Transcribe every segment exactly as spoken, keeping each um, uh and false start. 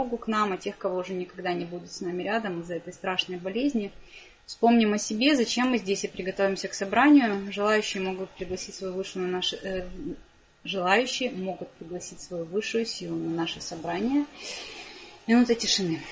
к нам, а тех, кого уже никогда не будет с нами рядом из-за этой страшной болезни. Вспомним о себе, зачем мы здесь, и приготовимся к собранию. Желающие могут пригласить свою высшую на наше, э, желающие могут пригласить свою высшую силу на наше собрание. Минута тишины.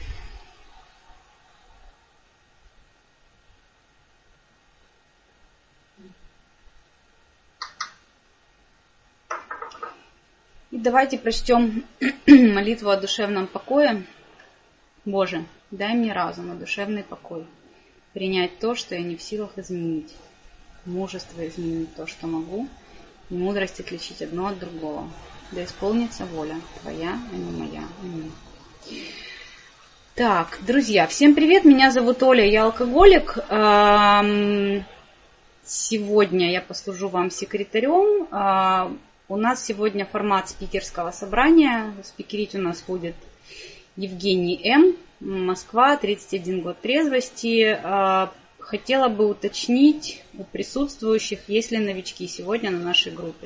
И давайте прочтем молитву о душевном покое. Боже, дай мне разум и душевный покой, принять то, что я не в силах изменить, мужество изменить то, что могу, и мудрость отличить одно от другого. Да исполнится воля Твоя, а не моя. Аминь. Так, друзья, всем привет, меня зовут Оля, я алкоголик. Сегодня я послужу вам секретарем. У нас сегодня формат спикерского собрания. Спикерить у нас будет Евгений М. Москва, тридцать один год трезвости. Хотела бы уточнить у присутствующих, есть ли новички сегодня на нашей группе.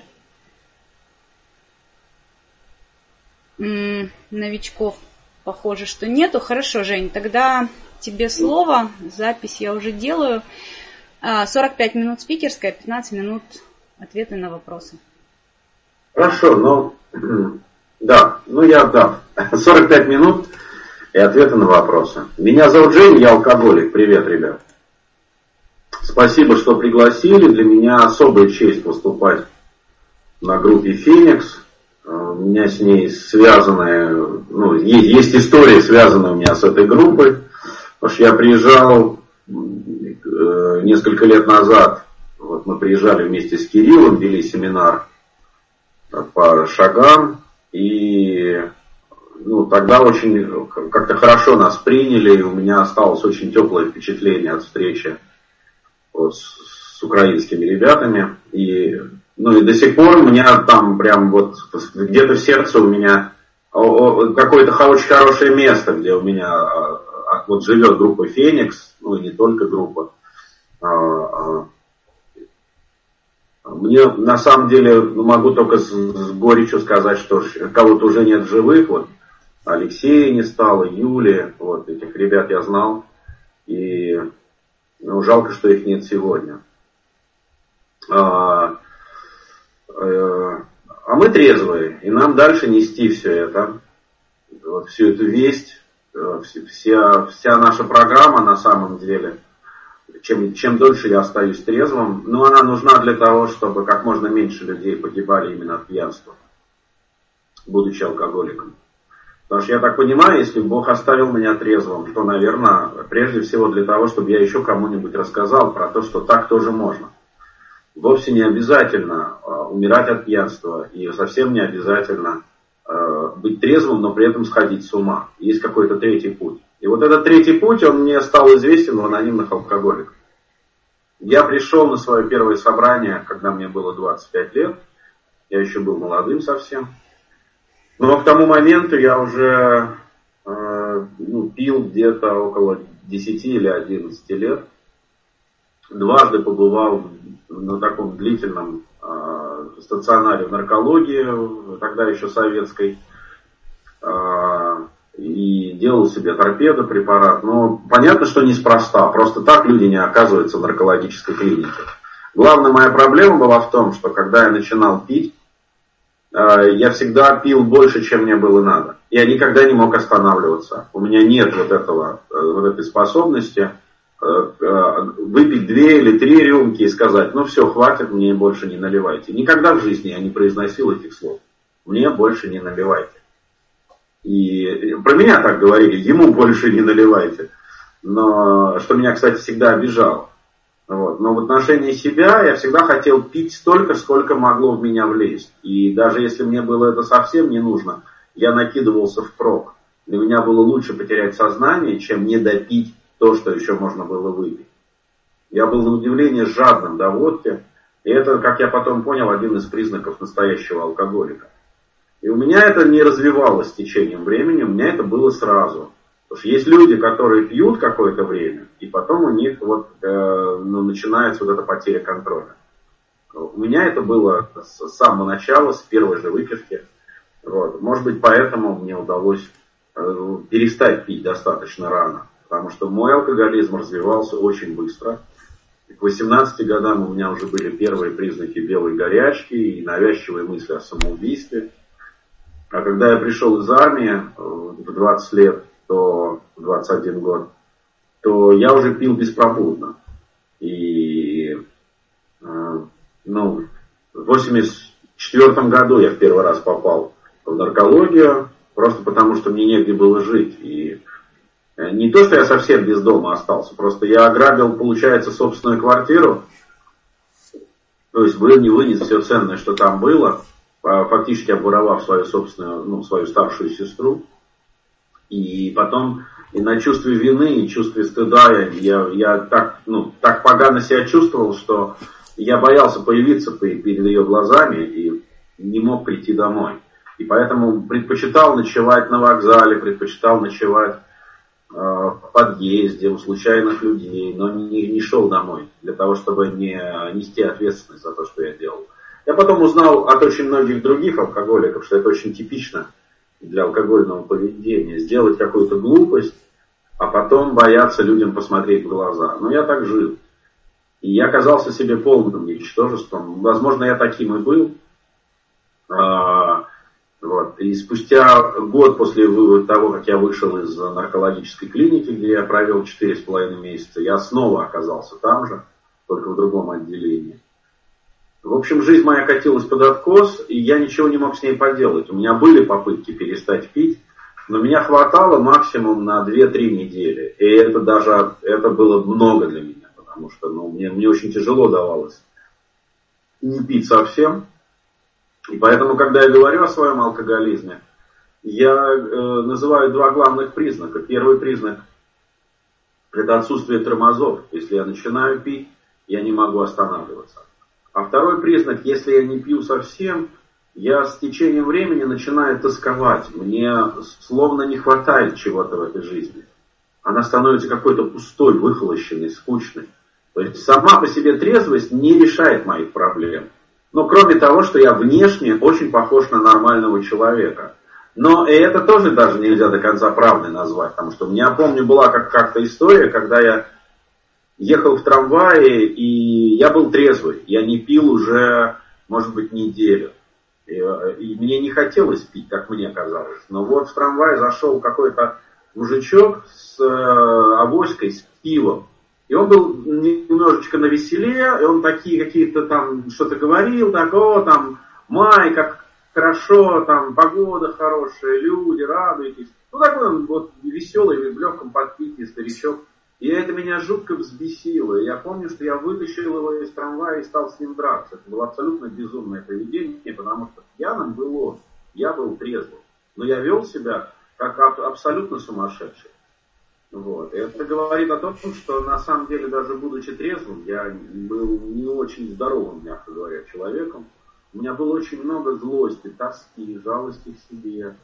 Новичков похоже, что нету. Хорошо, Жень, тогда тебе слово. Запись я уже делаю. сорок пять минут спикерская, пятнадцать минут ответы на вопросы. Хорошо, ну, да, ну я, да, сорок пять минут и ответы на вопросы. Меня зовут Женя, я алкоголик. Привет, ребят. Спасибо, что пригласили. Для меня особая честь выступать на группе «Феникс». У меня с ней связаны, ну, есть, есть история, связанная у меня с этой группой. Потому что я приезжал несколько лет назад, вот мы приезжали вместе с Кириллом, вели семинар по шагам, и ну, тогда очень как-то хорошо нас приняли, и у меня осталось очень теплое впечатление от встречи вот с, с украинскими ребятами, и, ну, и до сих пор у меня там прям вот где-то в сердце у меня какое-то очень хорошее место, где у меня вот живет группа «Феникс», ну и не только группа. Мне на самом деле могу только с, с горечью сказать, что кого-то уже нет в живых. Вот Алексея не стало, Юли, вот этих ребят я знал. И ну, жалко, что их нет сегодня. А, а мы трезвые, и нам дальше нести все это, вот, всю эту весть, вся, вся наша программа на самом деле. Чем, чем дольше я остаюсь трезвым, но она нужна для того, чтобы как можно меньше людей погибали именно от пьянства, будучи алкоголиком. Потому что я так понимаю, если Бог оставил меня трезвым, то, наверное, прежде всего для того, чтобы я еще кому-нибудь рассказал про то, что так тоже можно. Вовсе не обязательно умирать от пьянства, и совсем не обязательно быть трезвым, но при этом сходить с ума. Есть какой-то третий путь. И вот этот третий путь, он мне стал известен у анонимных алкоголиков. Я пришел на свое первое собрание, когда мне было двадцать пять лет. Я еще был молодым совсем. Но к тому моменту я уже э, ну, пил где-то около десяти или одиннадцати лет. Дважды побывал на таком длительном э, стационаре в наркологии, тогда еще советской. Э, И делал себе торпедо препарат. Но понятно, что неспроста. Просто так люди не оказываются в наркологической клинике. Главная моя проблема была в том, что когда я начинал пить, я всегда пил больше, чем мне было надо. Я никогда не мог останавливаться. У меня нет вот, этого, вот этой способности выпить две или три рюмки и сказать: ну все, хватит, мне больше не наливайте. Никогда в жизни я не произносил этих слов. Мне больше не наливайте. И про меня так говорили: ему больше не наливайте. Но, что меня, кстати, всегда обижало. Вот. Но в отношении себя я всегда хотел пить столько, сколько могло в меня влезть. И даже если мне было это совсем не нужно, я накидывался впрок. Для меня было лучше потерять сознание, чем не допить то, что еще можно было выпить. Я был на удивление жадным до водки. И это, как я потом понял, один из признаков настоящего алкоголика. И у меня это не развивалось с течением времени, у меня это было сразу. Потому что есть люди, которые пьют какое-то время, и потом у них вот, э, ну, начинается вот эта потеря контроля. У меня это было с самого начала, с первой же выпивки. Вот. Может быть, поэтому мне удалось перестать пить достаточно рано. Потому что мой алкоголизм развивался очень быстро. И к восемнадцати годам у меня уже были первые признаки белой горячки и навязчивые мысли о самоубийстве. А когда я пришел из армии в двадцать лет, то в двадцать один год, то я уже пил беспробудно. И ну, в восемьдесят четвёртом году я в первый раз попал в наркологию, просто потому что мне негде было жить. И не то, что я совсем без дома остался, просто я ограбил, получается, собственную квартиру, то есть не вынес все ценное, что там было, фактически обворовав свою собственную, ну, свою старшую сестру. И потом и на чувстве вины, и чувстве стыда я, я так, ну, так погано себя чувствовал, что я боялся появиться перед ее глазами и не мог прийти домой. И поэтому предпочитал ночевать на вокзале, предпочитал ночевать э, в подъезде у случайных людей, но не, не шел домой для того, чтобы не нести ответственность за то, что я делал. Я потом узнал от очень многих других алкоголиков, что это очень типично для алкогольного поведения. Сделать какую-то глупость, а потом бояться людям посмотреть в глаза. Но я так жил. И я казался себе полным ничтожеством. Возможно, я таким и был. А, вот. И спустя год после того, как я вышел из наркологической клиники, где я провел четыре с половиной месяца, я снова оказался там же, только в другом отделении. В общем, жизнь моя катилась под откос, и я ничего не мог с ней поделать. У меня были попытки перестать пить, но меня хватало максимум на две-три недели. И это даже это было много для меня, потому что ну, мне, мне очень тяжело давалось не пить совсем. И поэтому, когда я говорю о своем алкоголизме, я э, называю два главных признака. Первый признак – это отсутствие тормозов. Если я начинаю пить, я не могу останавливаться. А второй признак, если я не пью совсем, я с течением времени начинаю тосковать. Мне словно не хватает чего-то в этой жизни. Она становится какой-то пустой, выхолощенной, скучной. То есть сама по себе трезвость не решает моих проблем. Но кроме того, что я внешне очень похож на нормального человека. Но и это тоже даже нельзя до конца правдой назвать. Потому что у меня, помню, была как- как-то история, когда я ехал в трамвае, и я был трезвый. Я не пил уже, может быть, неделю. И, и мне не хотелось пить, как мне казалось. Но вот в трамвае зашел какой-то мужичок с э, авоськой, с пивом. И он был немножечко навеселе, и он такие какие-то там что-то говорил, так, о, там, май, как хорошо, там, погода хорошая, люди, радуйтесь. Ну, такой он вот веселый, в легком подпитии старичок. И это меня жутко взбесило. Я помню, что я вытащил его из трамвая и стал с ним драться. Это было абсолютно безумное поведение, потому что пьяным был он. Я был трезвым. Но я вел себя как абсолютно сумасшедший. Вот. И это говорит о том, что на самом деле, даже будучи трезвым, я был не очень здоровым, мягко говоря, человеком. У меня было очень много злости, тоски, жалости к себе.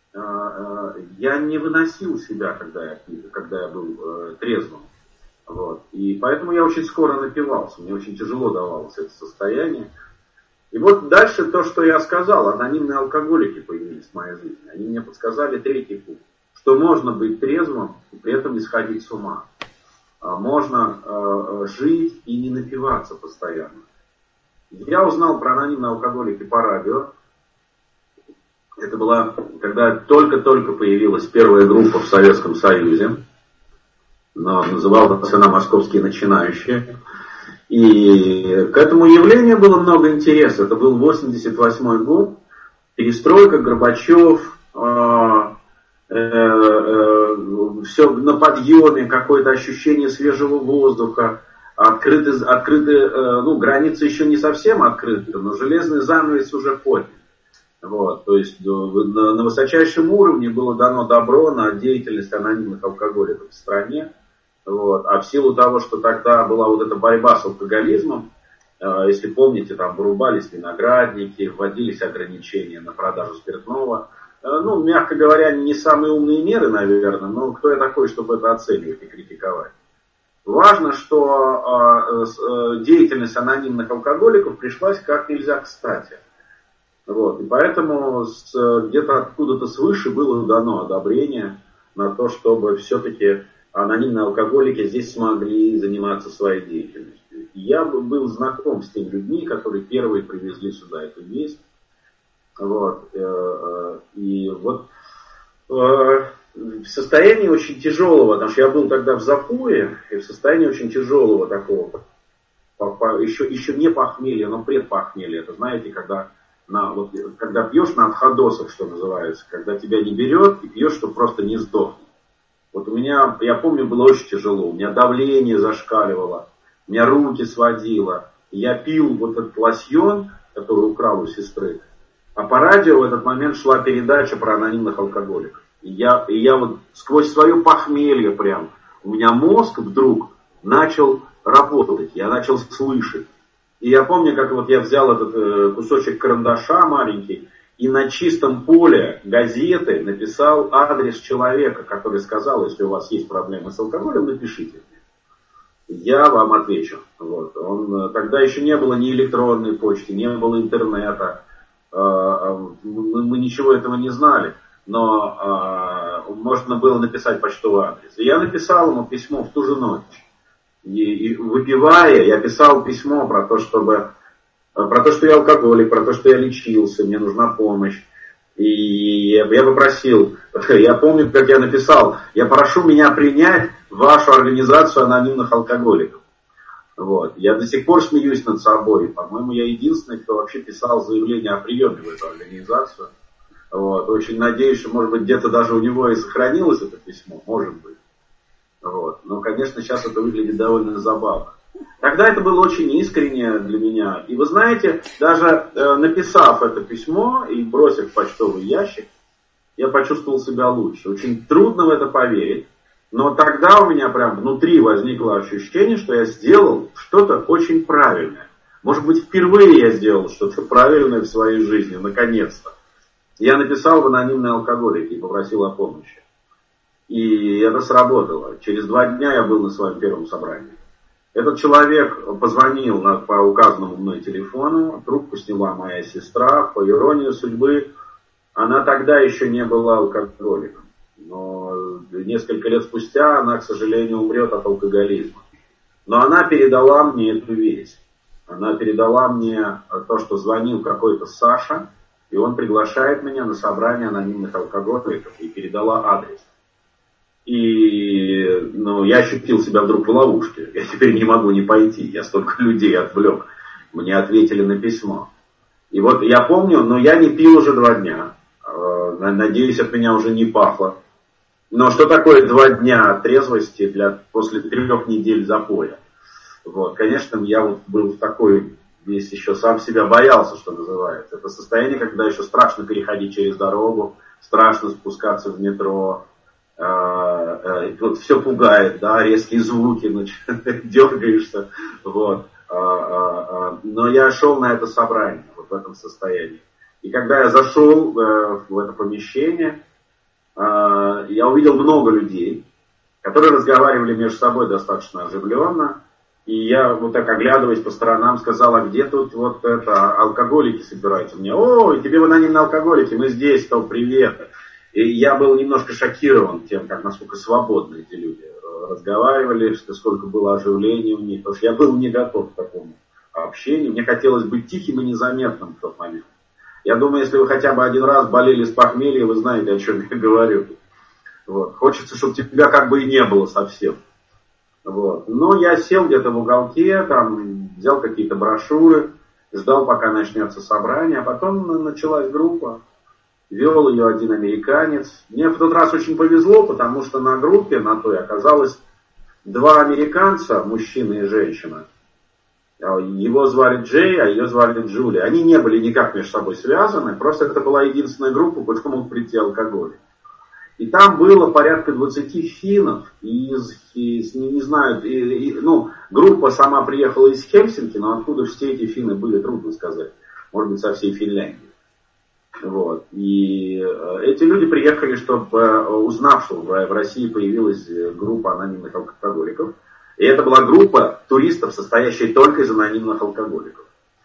Я не выносил себя, когда я, когда я был э, трезвым. Вот. И поэтому я очень скоро напивался. Мне очень тяжело давалось это состояние. И вот дальше то, что я сказал. Анонимные алкоголики появились в моей жизни. Они мне подсказали третий путь. Что можно быть трезвым и при этом не сходить с ума. Можно э, жить и не напиваться постоянно. Я узнал про анонимные алкоголики по радио. Это была, когда только-только появилась первая группа в Советском Союзе. Но называлась она «Московские начинающие». И к этому явлению было много интереса. Это был восемьдесят восьмой год. Перестройка, Горбачев, э, э, э, все на подъеме, какое-то ощущение свежего воздуха. Открыты, открыты э, ну, границы еще не совсем открыты, но железный занавес уже поднят. Вот, то есть на, на высочайшем уровне было дано добро на деятельность анонимных алкоголиков в стране. Вот. А в силу того, что тогда была вот эта борьба с алкоголизмом, э, если помните, там вырубались виноградники, вводились ограничения на продажу спиртного. Э, ну, мягко говоря, не самые умные меры, наверное, но кто я такой, чтобы это оценивать и критиковать. Важно, что э, э, деятельность анонимных алкоголиков пришлась как нельзя кстати. Вот. И поэтому с, где-то откуда-то свыше было дано одобрение на то, чтобы все-таки анонимные алкоголики здесь смогли заниматься своей деятельностью. И я был знаком с теми людьми, которые первые привезли сюда эту весть. Вот. И вот в состоянии очень тяжелого, потому что я был тогда в запое, и в состоянии очень тяжелого такого, еще, еще не похмелья, но предпохмелья. Это знаете, когда, на, вот, когда пьешь на отходосах, что называется, когда тебя не берет, и пьешь, чтобы просто не сдохнуть. Вот у меня, я помню, было очень тяжело, у меня давление зашкаливало, у меня руки сводило. Я пил вот этот лосьон, который украл у сестры, а по радио в этот момент шла передача про анонимных алкоголиков. И я, и я вот сквозь свое похмелье прям, у меня мозг вдруг начал работать, я начал слышать. И я помню, как вот я взял этот э, кусочек карандаша маленький и на чистом поле газеты написал адрес человека, который сказал, если у вас есть проблемы с алкоголем, напишите. Я вам отвечу. Вот. Он, тогда еще не было ни электронной почты, не было интернета. Э, мы, мы ничего этого не знали. Но э, можно было написать почтовый адрес. И я написал ему письмо в ту же ночь. И, и выпивая, я писал письмо про то, чтобы, про то, что я алкоголик, про то, что я лечился, мне нужна помощь. И я, я попросил, я помню, как я написал, я прошу меня принять в вашу организацию анонимных алкоголиков. Вот. Я до сих пор смеюсь над собой. По-моему, я единственный, кто вообще писал заявление о приеме в эту организацию. Вот. Очень надеюсь, что, может быть, где-то даже у него и сохранилось это письмо, может быть. Вот. Но, конечно, сейчас это выглядит довольно забавно. Тогда это было очень искренне для меня. И вы знаете, даже э, написав это письмо и бросив в почтовый ящик, я почувствовал себя лучше. Очень трудно в это поверить. Но тогда у меня прям внутри возникло ощущение, что я сделал что-то очень правильное. Может быть, впервые я сделал что-то правильное в своей жизни, наконец-то. Я написал в анонимные алкоголики и попросил о помощи. И это сработало. Через два дня я был на своем первом собрании. Этот человек позвонил на, по указанному мной телефону, трубку сняла моя сестра. По иронии судьбы, она тогда еще не была алкоголиком. Но несколько лет спустя она, к сожалению, умрет от алкоголизма. Но она передала мне эту весть. Она передала мне то, что звонил какой-то Саша, и он приглашает меня на собрание анонимных алкоголиков, и передала адрес. И ну, я ощутил себя вдруг в ловушке. Я теперь не могу не пойти. Я столько людей отвлек. Мне ответили на письмо. И вот я помню, но я не пил уже два дня. Надеюсь, от меня уже не пахло. Но что такое два дня трезвости для, после трех недель запоя? Вот, конечно, я вот был в такой, весь еще сам себя боялся, что называется. Это состояние, когда еще страшно переходить через дорогу, страшно спускаться в метро. Вот все пугает, да, резкие звуки, дергаешься, вот. Но я шел на это собрание, вот в этом состоянии. И когда я зашел в это помещение, я увидел много людей, которые разговаривали между собой достаточно оживленно. И я вот так, оглядываясь по сторонам, сказал, а где тут вот это, алкоголики собираются? Мне, о, тебе в анонимные алкоголики, мы здесь, то привет. И я был немножко шокирован тем, как насколько свободно эти люди разговаривали, сколько было оживления у них. Потому что я был не готов к такому общению. Мне хотелось быть тихим и незаметным в тот момент. Я думаю, если вы хотя бы один раз болели с похмелья, вы знаете, о чем я говорю. Вот. Хочется, чтобы тебя как бы и не было совсем. Вот. Но я сел где-то в уголке, там, взял какие-то брошюры, ждал, пока начнется собрание, а потом началась группа. Вел ее один американец. Мне в тот раз очень повезло, потому что на группе, на той, оказалось два американца, мужчина и женщина. Его звали Джей, а ее звали Джули. Они не были никак между собой связаны, просто это была единственная группа, куда мог прийти алкоголь. И там было порядка двадцати финнов, из, из не, не знаю, и, и, ну, группа сама приехала из Хельсинки, но откуда все эти финны были, трудно сказать. Может быть, со всей Финляндии. Вот. И эти люди приехали, чтобы, узнав, что в России появилась группа анонимных алкоголиков. И это была группа туристов, состоящая только из анонимных алкоголиков.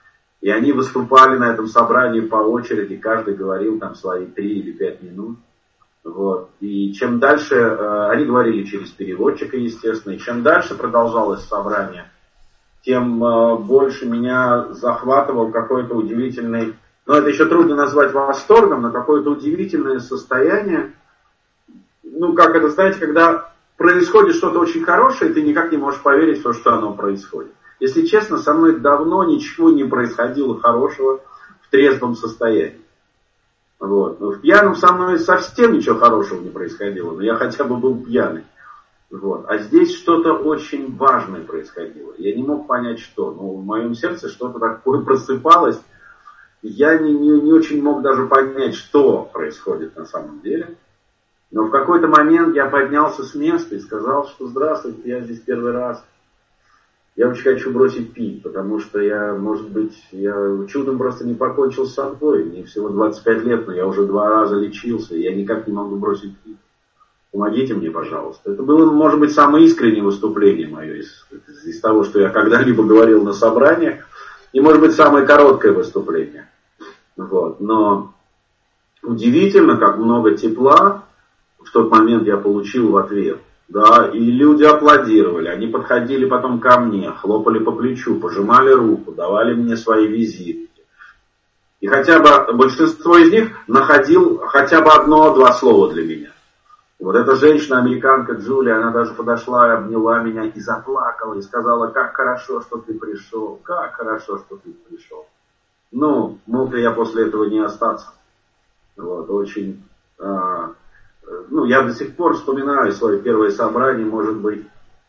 И они выступали на этом собрании по очереди, каждый говорил там свои три или пять минут. Вот. И чем дальше, э, они говорили через переводчика, естественно, и чем дальше продолжалось собрание, тем э, больше меня захватывал какой-то удивительный, но это еще трудно назвать восторгом, но какое-то удивительное состояние. Ну, как это, знаете, когда происходит что-то очень хорошее, ты никак не можешь поверить в то, что оно происходит. Если честно, со мной давно ничего не происходило хорошего в трезвом состоянии. Вот. В пьяном со мной совсем ничего хорошего не происходило, но я хотя бы был пьяный. Вот. А здесь что-то очень важное происходило. Я не мог понять, что. Но в моем сердце что-то такое просыпалось. Я не, не, не очень мог даже понять, что происходит на самом деле. Но в какой-то момент я поднялся с места и сказал, что здравствуйте, я здесь первый раз. Я очень хочу бросить пить, потому что я, может быть, я чудом просто не покончил с собой. Мне всего двадцать пять лет, но я уже два раза лечился, и я никак не могу бросить пить. Помогите мне, пожалуйста. Это было, может быть, самое искреннее выступление мое из, из того, что я когда-либо говорил на собраниях, и, может быть, самое короткое выступление. Вот. Но удивительно, как много тепла в тот момент я получил в ответ. Да, и люди аплодировали, они подходили потом ко мне, хлопали по плечу, пожимали руку, давали мне свои визитки. И хотя бы большинство из них находил хотя бы одно-два слова для меня. Вот эта женщина, американка Джулия, она даже подошла, обняла меня и заплакала, и сказала, как хорошо, что ты пришел, как хорошо, что ты пришел. Ну, мог ли я после этого не остаться? Вот, очень... А, Ну, я до сих пор вспоминаю свое первое собрание, может быть,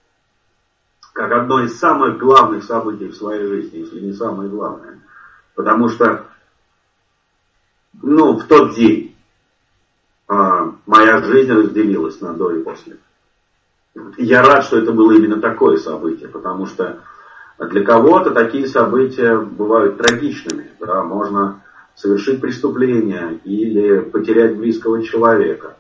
как одно из самых главных событий в своей жизни, если не самое главное. Потому что, ну, в тот день а, моя жизнь разделилась на до и после. И я рад, что это было именно такое событие, потому что для кого-то такие события бывают трагичными. Да? Можно совершить преступление или потерять близкого человека.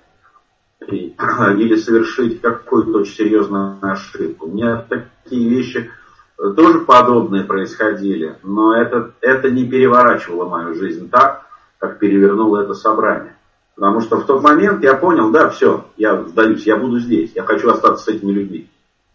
Или совершить какую-то очень серьезную ошибку. У меня такие вещи тоже подобные происходили, но это, это не переворачивало мою жизнь так, как перевернуло это собрание. Потому что в тот момент я понял, да, все, я сдаюсь, я буду здесь, я хочу остаться с этими людьми.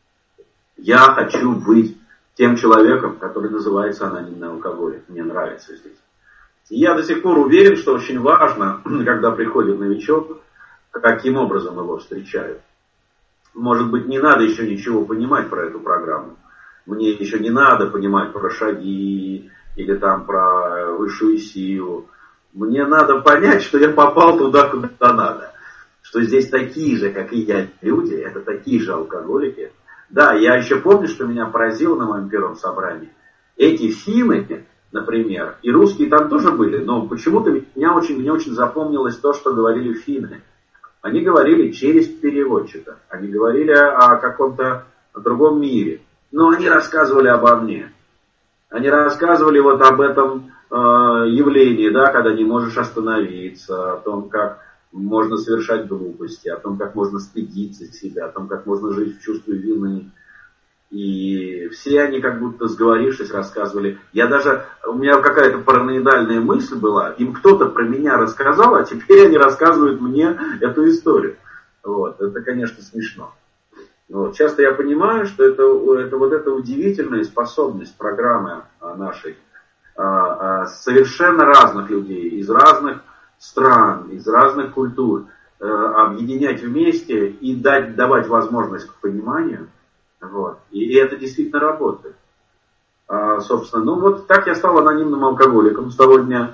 Я хочу быть тем человеком, который называется анонимный алкоголик. Мне нравится здесь. И я до сих пор уверен, что очень важно, когда приходит новичок, каким образом его встречают. Может быть, не надо еще ничего понимать про эту программу. Мне еще не надо понимать про шаги или там про высшую силу. Мне надо понять, что я попал туда, куда надо. Что здесь такие же, как и я, люди, это такие же алкоголики. Да, я еще помню, что меня поразило на моем первом собрании. Эти финны, например, и русские там тоже были, но почему-то меня очень, мне очень запомнилось то, что говорили финны. Они говорили через переводчика. Они говорили о каком-то другом мире. Но они рассказывали обо мне. Они рассказывали вот об этом э, явлении, да, когда не можешь остановиться, о том, как можно совершать глупости, о том, как можно стыдиться себя, о том, как можно жить в чувстве вины. И все они, как будто сговорившись, рассказывали. Я даже, у меня какая-то параноидальная мысль была, им кто-то про меня рассказал, а теперь они рассказывают мне эту историю. Вот, это, конечно, смешно. Вот. Часто я понимаю, что это, это вот эта удивительная способность программы нашей, совершенно разных людей, из разных стран, из разных культур, объединять вместе и дать, давать возможность к пониманию. Вот. И, и это действительно работает. А, собственно, ну вот так я стал анонимным алкоголиком с того дня.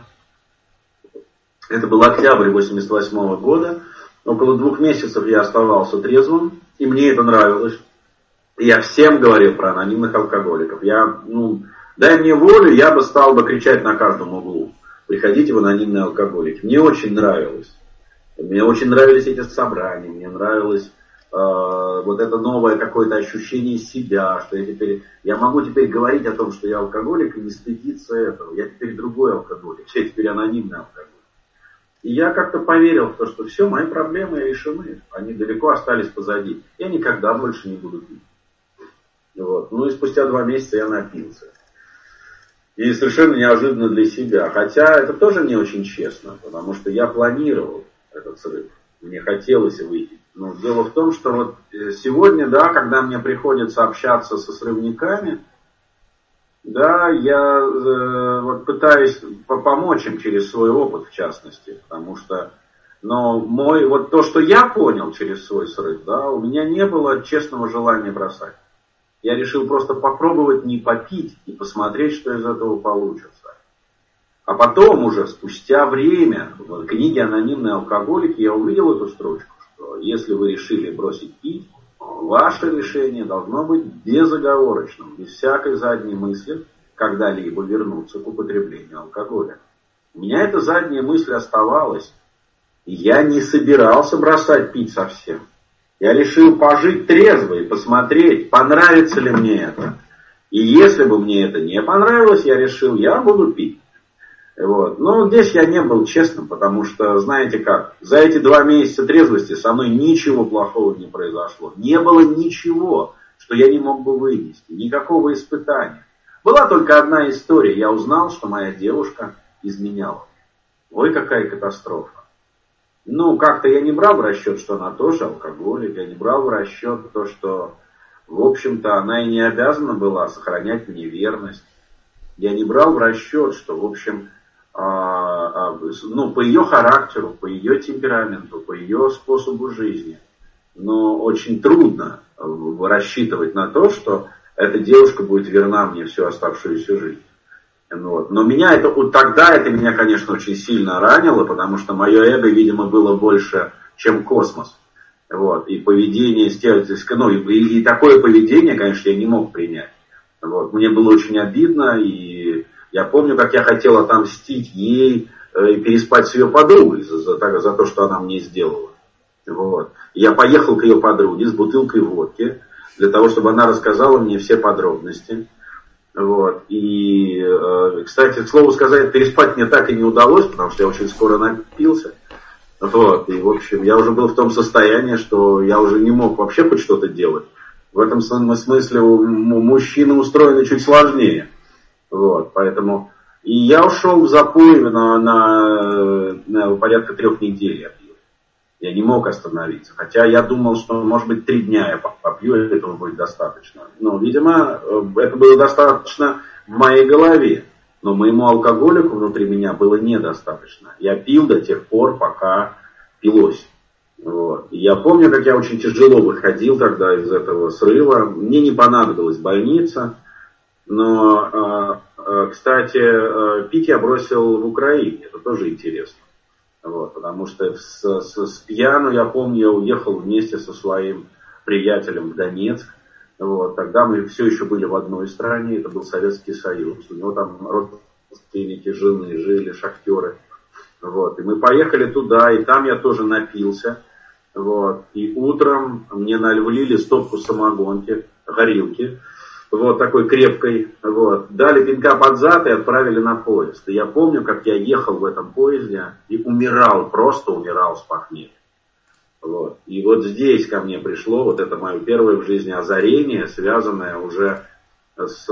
Это был октябрь восемьдесят восьмого года. Около двух месяцев я оставался трезвым, и мне это нравилось. И я всем говорил про анонимных алкоголиков. Я, ну, дай мне волю, я бы стал бы кричать на каждом углу. Приходите в анонимные алкоголики. Мне очень нравилось. Мне очень нравились эти собрания, мне нравилось вот это новое какое-то ощущение себя, что я теперь, я могу теперь говорить о том, что я алкоголик и не стыдиться этого. Я теперь другой алкоголик, я теперь анонимный алкоголик. И я как-то поверил в то, что все, мои проблемы решены, они далеко остались позади. Я никогда больше не буду пить. Вот. Ну и спустя два месяца я напился. И совершенно неожиданно для себя. Хотя это тоже не очень честно, потому что я планировал этот срыв. Мне хотелось выйти. Но дело в том, что вот сегодня, да, когда мне приходится общаться со срывниками, да, я э, вот пытаюсь помочь им через свой опыт, в частности, потому что, но мой, вот то, что я понял через свой срыв, да, у меня не было честного желания бросать. Я решил просто попробовать не попить и посмотреть, что из этого получится. А потом уже, спустя время, в книге «Анонимные алкоголики» я увидел эту строчку, что если вы решили бросить пить, ваше решение должно быть безоговорочным, без всякой задней мысли, когда-либо вернуться к употреблению алкоголя. У меня эта задняя мысль оставалась, и я не собирался бросать пить совсем. Я решил пожить трезво и посмотреть, понравится ли мне это. И если бы мне это не понравилось, я решил, я буду пить. Вот. Но здесь я не был честным, потому что, знаете как, за эти два месяца трезвости со мной ничего плохого не произошло. Не было ничего, что я не мог бы вынести, никакого испытания. Была только одна история. Я узнал, что моя девушка изменяла. Ой, какая катастрофа. Ну, как-то я не брал в расчет, что она тоже алкоголик. Я не брал в расчет то, что, в общем-то, она и не обязана была сохранять мне верность. Я не брал в расчет, что, в общем... ну, по ее характеру, по ее темпераменту, по ее способу жизни. Но очень трудно рассчитывать на то, что эта девушка будет верна мне всю оставшуюся жизнь. Вот. Но меня это, вот тогда это меня, конечно, очень сильно ранило, потому что мое эго, видимо, было больше, чем космос. Вот. И поведение, ну, и, и такое поведение, конечно, я не мог принять. Вот. Мне было очень обидно, и я помню, как я хотел отомстить ей и переспать с ее подругой за, за, за то, что она мне сделала. Вот. Я поехал к ее подруге с бутылкой водки, для того, чтобы она рассказала мне все подробности. Вот. И, кстати, к слову сказать, переспать мне так и не удалось, потому что я очень скоро напился. Вот. И, в общем, я уже был в том состоянии, что я уже не мог вообще хоть что-то делать. В этом смысле у мужчины устроены чуть сложнее. Вот, поэтому и я ушел в запой на, на, на порядка трех недель я пил. Я не мог остановиться. Хотя я думал, что, может быть, три дня я попью, и этого будет достаточно. Но, видимо, это было достаточно в моей голове. Но моему алкоголику внутри меня было недостаточно. Я пил до тех пор, пока пилось. Вот. И я помню, как я очень тяжело выходил тогда из этого срыва. Мне не понадобилась больница. Но, кстати, пить я бросил в Украине, это тоже интересно. Вот, потому что с, с, с пьяну, я помню, я уехал вместе со своим приятелем в Донецк. Вот, тогда мы все еще были в одной стране, это был Советский Союз. У него там родственники, жены жили, шахтеры. Вот, и мы поехали туда, и там я тоже напился. Вот, и утром мне налили стопку самогонки, горилки. Вот такой крепкой, вот, дали пинка под зад и отправили на поезд. И я помню, как я ехал в этом поезде и умирал, просто умирал с похмелья. Вот. И вот здесь ко мне пришло вот это мое первое в жизни озарение, связанное уже с,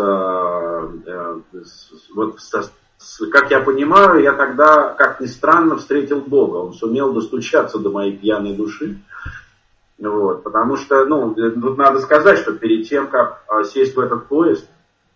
с, вот, со, с, как я понимаю, я тогда, как ни странно, встретил Бога. Он сумел достучаться до моей пьяной души. Вот, потому что, ну, тут надо сказать, что перед тем, как сесть в этот поезд,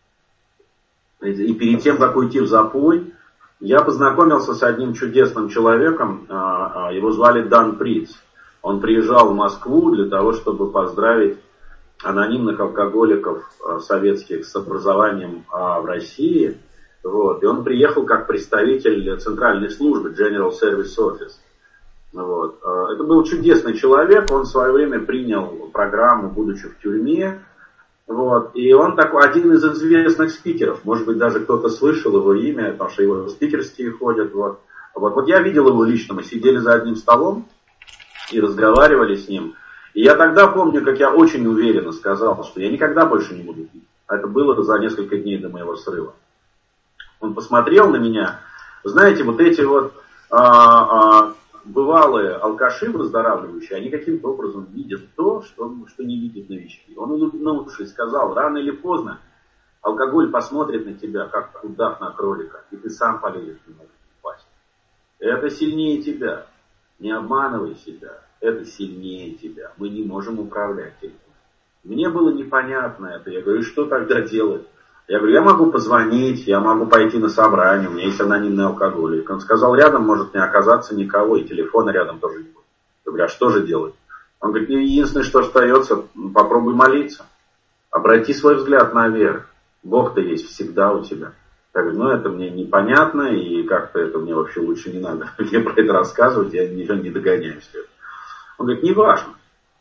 и перед тем, как уйти в запой, я познакомился с одним чудесным человеком, его звали Дан Приц. Он приезжал в Москву для того, чтобы поздравить анонимных алкоголиков советских с образованием в России. Вот, и он приехал как представитель центральной службы, General Service Office. Вот. Это был чудесный человек, он в свое время принял программу, будучи в тюрьме. Вот. И он такой один из известных спикеров, может быть, даже кто-то слышал его имя, потому что его спикерские ходят. Вот. Вот. Вот я видел его лично, мы сидели за одним столом и разговаривали с ним. И я тогда помню, как я очень уверенно сказал, что я никогда больше не буду пить. Это было за несколько дней до моего срыва. Он посмотрел на меня, знаете, вот эти вот... А, а, бывалые алкаши выздоравливающие, они каким-то образом видят то, что, что не видят новички. Он улыбнувшись сказал, рано или поздно Алкоголь посмотрит на тебя, как удав на кролика, и ты сам полезешь в него пасть. Это сильнее тебя. Не обманывай себя. Это сильнее тебя. Мы не можем управлять этим. Мне было непонятно это. Я говорю, что тогда делать? Я говорю, я могу позвонить, я могу пойти на собрание, у меня есть анонимный алкоголик. Он сказал, рядом может не оказаться никого, и телефона рядом тоже не будет. Я говорю, а что же делать? Он говорит, единственное, что остается, попробуй молиться. Обрати свой взгляд наверх. Бог-то есть всегда у тебя. Я говорю, ну это мне непонятно, и как-то это мне вообще лучше не надо мне про это рассказывать, я ничего не догоняю все это. Он говорит, не важно.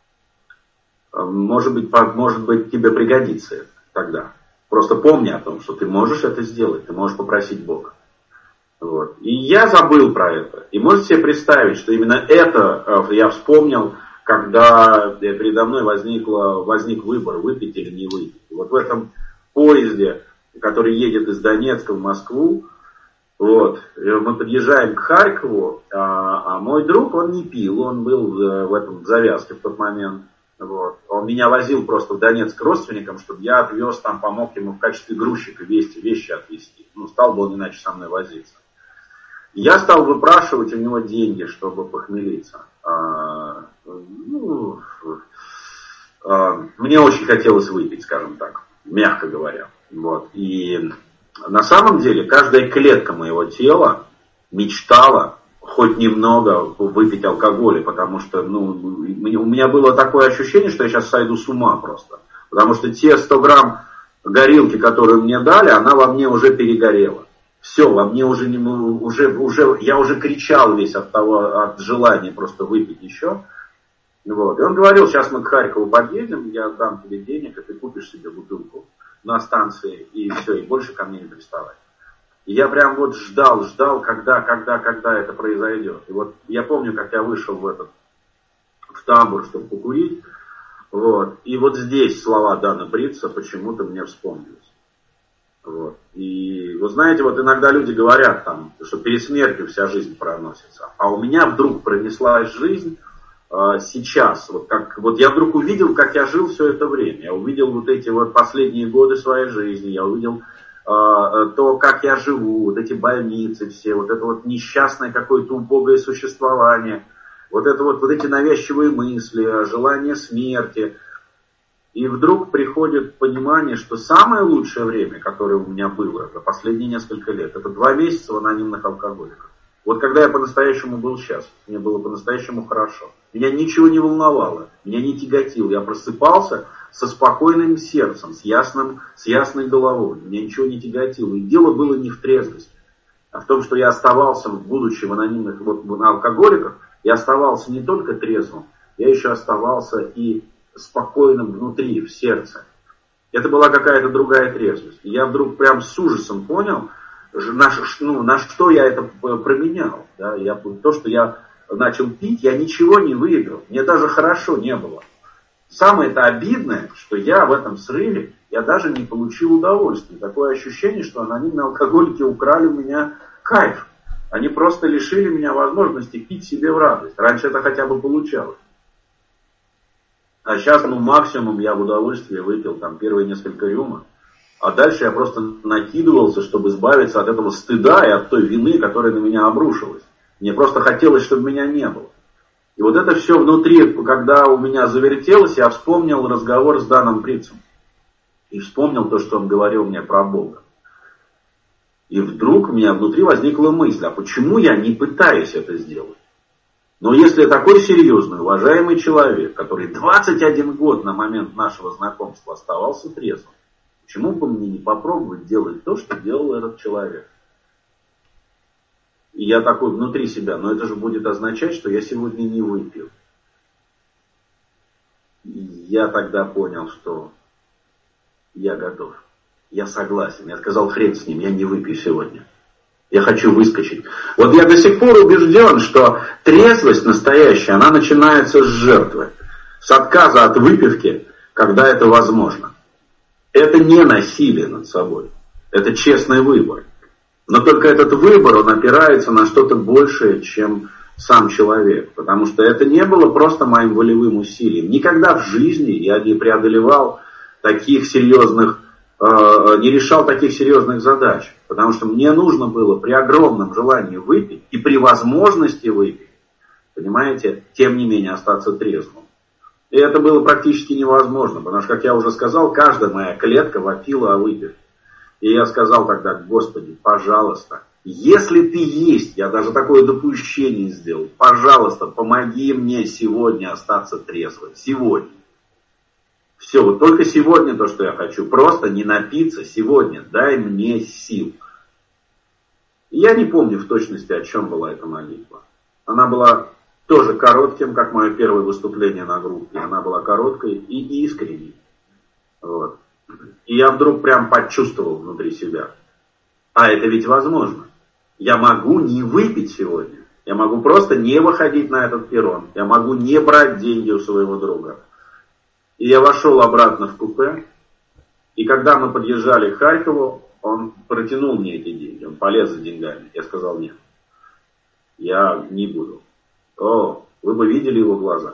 Может быть, может быть, тебе пригодится это тогда. Просто помни о том, что ты можешь это сделать, ты можешь попросить Бога. Вот. И я забыл про это. И можете себе представить, что именно это я вспомнил, когда передо мной возникло, возник выбор, выпить или не выпить. И вот в этом поезде, который едет из Донецка в Москву, вот, мы подъезжаем к Харькову, а, а мой друг, он не пил, он был в, в этом в завязке в тот момент. Вот. Он меня возил просто в Донецк к родственникам, чтобы я отвез, там помог ему в качестве грузчика вести, вещи отвезти. Ну, стал бы он иначе со мной возиться. Я стал выпрашивать у него деньги, чтобы похмелиться. А, ну, а, мне очень хотелось выпить, скажем так, мягко говоря. Вот. И на самом деле каждая клетка моего тела мечтала хоть немного выпить алкоголя, потому что ну, у меня было такое ощущение, что я сейчас сойду с ума просто. Потому что те сто грамм горилки, которые мне дали, она во мне уже перегорела. Все, во мне уже, не, уже, уже, я уже кричал весь от того, от желания просто выпить еще. Вот. И он говорил, сейчас мы к Харькову подъедем, я дам тебе денег, и ты купишь себе бутылку на станции, и все, и больше ко мне не приставай. И я прям вот ждал, ждал, когда, когда, когда это произойдет. И вот я помню, как я вышел в этот, в тамбур, чтобы покурить. Вот. И вот здесь слова Дана Брица почему-то мне вспомнились. Вот. И вы знаете, вот иногда люди говорят там, что перед смертью вся жизнь проносится. А у меня вдруг пронеслась жизнь э, сейчас. Вот, как, вот я вдруг увидел, как я жил все это время. Я увидел вот эти вот последние годы своей жизни. Я увидел то, как я живу, вот эти больницы все, вот это вот несчастное какое-то убогое существование, вот это вот, вот эти навязчивые мысли, желание смерти. И вдруг приходит понимание, что самое лучшее время, которое у меня было за последние несколько лет, это два месяца в анонимных алкоголиках. Вот когда я по-настоящему был счастлив, мне было по-настоящему хорошо. Меня ничего не волновало, меня не тяготило. Я просыпался со спокойным сердцем, с, ясным, с ясной головой. Меня ничего не тяготило. И дело было не в трезвости, а в том, что я оставался, будучи в анонимных вот, на алкоголиках, я оставался не только трезвым, я еще оставался и спокойным внутри, в сердце. Это была какая-то другая трезвость. И я вдруг прям с ужасом понял, на, ну, на что я это променял. Да? Я, то, что я начал пить, я ничего не выиграл. Мне даже хорошо не было. Самое-то обидное, что я в этом срыве, я даже не получил удовольствия. Такое ощущение, что анонимные алкоголики украли у меня кайф. Они просто лишили меня возможности пить себе в радость. Раньше это хотя бы получалось. А сейчас, ну, максимум я в удовольствие выпил там первые несколько рюмок. А дальше я просто накидывался, чтобы избавиться от этого стыда и от той вины, которая на меня обрушилась. Мне просто хотелось, чтобы меня не было. И вот это все внутри, когда у меня завертелось, я вспомнил разговор с Даном Брицем. И вспомнил то, что он говорил мне про Бога. И вдруг у меня внутри возникла мысль, а почему я не пытаюсь это сделать? Но если такой серьезный, уважаемый человек, который двадцать один год на момент нашего знакомства оставался трезвым, почему бы мне не попробовать делать то, что делал этот человек? И я такой внутри себя, но это же будет означать, что я сегодня не выпью. И я тогда понял, что я готов. Я согласен. Я сказал, хрен с ним, я не выпью сегодня. Я хочу выскочить. Вот я до сих пор убежден, что трезвость настоящая, она начинается с жертвы. С отказа от выпивки, когда это возможно. Это не насилие над собой. Это честный выбор. Но только этот выбор, он опирается на что-то большее, чем сам человек. Потому что это не было просто моим волевым усилием. Никогда в жизни я не преодолевал таких серьезных не решал таких серьезных задач, потому что мне нужно было при огромном желании выпить и при возможности выпить, понимаете, тем не менее остаться трезвым. И это было практически невозможно, потому что, как я уже сказал, каждая моя клетка вопила о выпивке. И я сказал тогда: Господи, пожалуйста, если ты есть, я даже такое допущение сделал, пожалуйста, помоги мне сегодня остаться трезвым. Сегодня. Все, вот только сегодня то, что я хочу. Просто не напиться сегодня. Дай мне сил. И я не помню в точности, о чем была эта молитва. Она была тоже коротким, как мое первое выступление на группе. Она была короткой и искренней. Вот. И я вдруг прям почувствовал внутри себя. А это ведь возможно. Я могу не выпить сегодня. Я могу просто не выходить на этот перрон. Я могу не брать деньги у своего друга. И я вошел обратно в купе, и когда мы подъезжали к Харькову, он протянул мне эти деньги, он полез за деньгами. Я сказал: нет, я не буду. О, вы бы видели его глаза.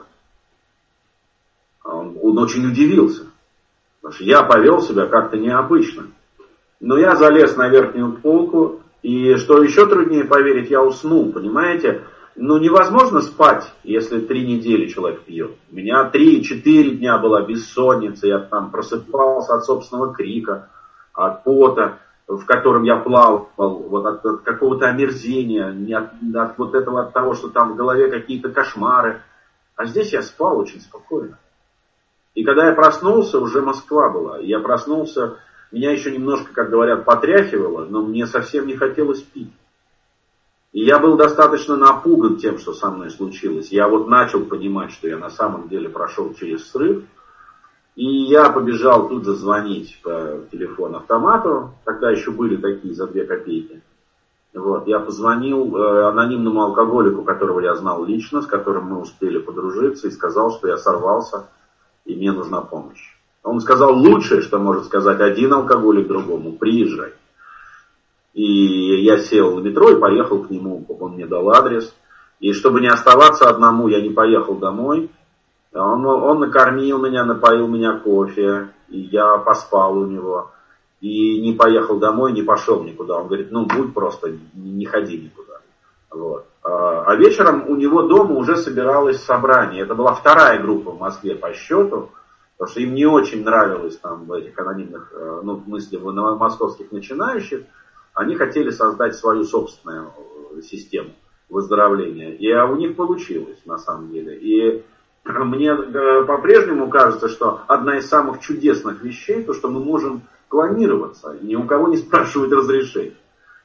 Он, он очень удивился, потому что я повел себя как-то необычно. Но я залез на верхнюю полку, и что еще труднее поверить, я уснул, понимаете? Ну, невозможно спать, если три недели человек пьет. У меня три-четыре дня была бессонница, я там просыпался от собственного крика, от пота, в котором я плавал, вот от, от какого-то омерзения, не от, от вот этого, от того, что там в голове какие-то кошмары. А здесь я спал очень спокойно. И когда я проснулся, уже Москва была. И я проснулся, меня еще немножко, как говорят, потряхивало, но мне совсем не хотелось пить. И я был достаточно напуган тем, что со мной случилось. Я вот начал понимать, что я на самом деле прошел через срыв. И я побежал тут же звонить по телефону-автомату. Тогда еще были такие за две копейки. Вот. Я позвонил э, анонимному алкоголику, которого я знал лично, с которым мы успели подружиться, и сказал, что я сорвался и мне нужна помощь. Он сказал лучшее, что может сказать один алкоголик другому: приезжай. И я сел в метро и поехал к нему, он мне дал адрес. И чтобы не оставаться одному, я не поехал домой. Он, он накормил меня, напоил меня кофе, и я поспал у него. И не поехал домой, не пошел никуда. Он говорит: ну будь просто, не ходи никуда. Вот. А вечером у него дома уже собиралось собрание. Это была вторая группа в Москве по счету. Потому что им не очень нравилось там в этих анонимных, ну в смысле в московских начинающих. Они хотели создать свою собственную систему выздоровления. И а у них получилось, на самом деле. И мне по-прежнему кажется, что одна из самых чудесных вещей, то, что мы можем клонироваться, и ни у кого не спрашивать разрешения.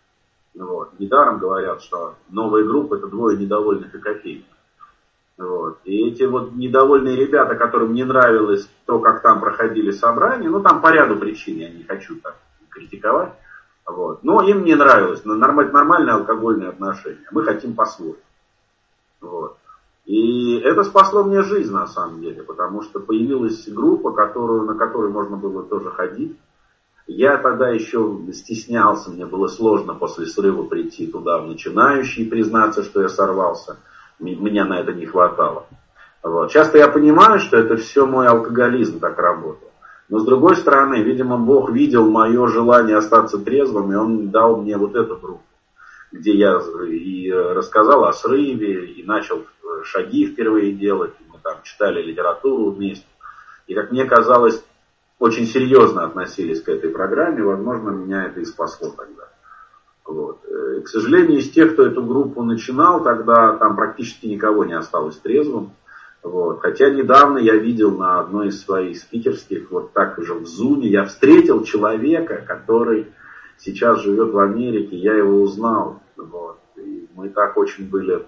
Вот. Недаром говорят, что новая группа — это двое недовольных и кофейник. Вот. И эти вот недовольные ребята, которым не нравилось то, как там проходили собрания, ну там по ряду причин, я не хочу так критиковать. Вот. Но им не нравилось нормальные алкогольные отношения. Мы хотим по-своему. Вот. И это спасло мне жизнь на самом деле, потому что появилась группа, которую, на которую можно было тоже ходить. Я тогда еще стеснялся, мне было сложно после срыва прийти туда в начинающий и признаться, что я сорвался. Меня на это не хватало. Вот. Часто я понимаю, что это все мой алкоголизм так работал. Но с другой стороны, видимо, Бог видел мое желание остаться трезвым, и Он дал мне вот эту группу, где я и рассказал о срыве, и начал шаги впервые делать, мы там читали литературу вместе. И, как мне казалось, очень серьезно относились к этой программе, возможно, меня это и спасло тогда. Вот. И, к сожалению, из тех, кто эту группу начинал, тогда там практически никого не осталось трезвым. Вот. Хотя недавно я видел на одной из своих спикерских, вот так же в Зуме, я встретил человека, который сейчас живет в Америке, я его узнал. Вот. И мы так очень были,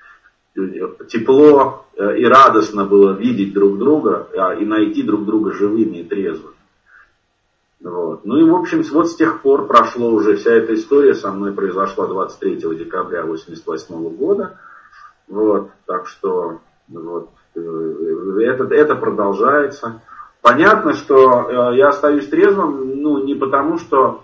тепло и радостно было видеть друг друга и найти друг друга живыми и трезвыми. Вот. Ну и в общем, вот с тех пор прошло уже вся эта история, со мной произошла двадцать третьего декабря восемьдесят восьмого года. Вот. Так что вот, это, это продолжается. Понятно, что я остаюсь трезвым, ну, не потому что,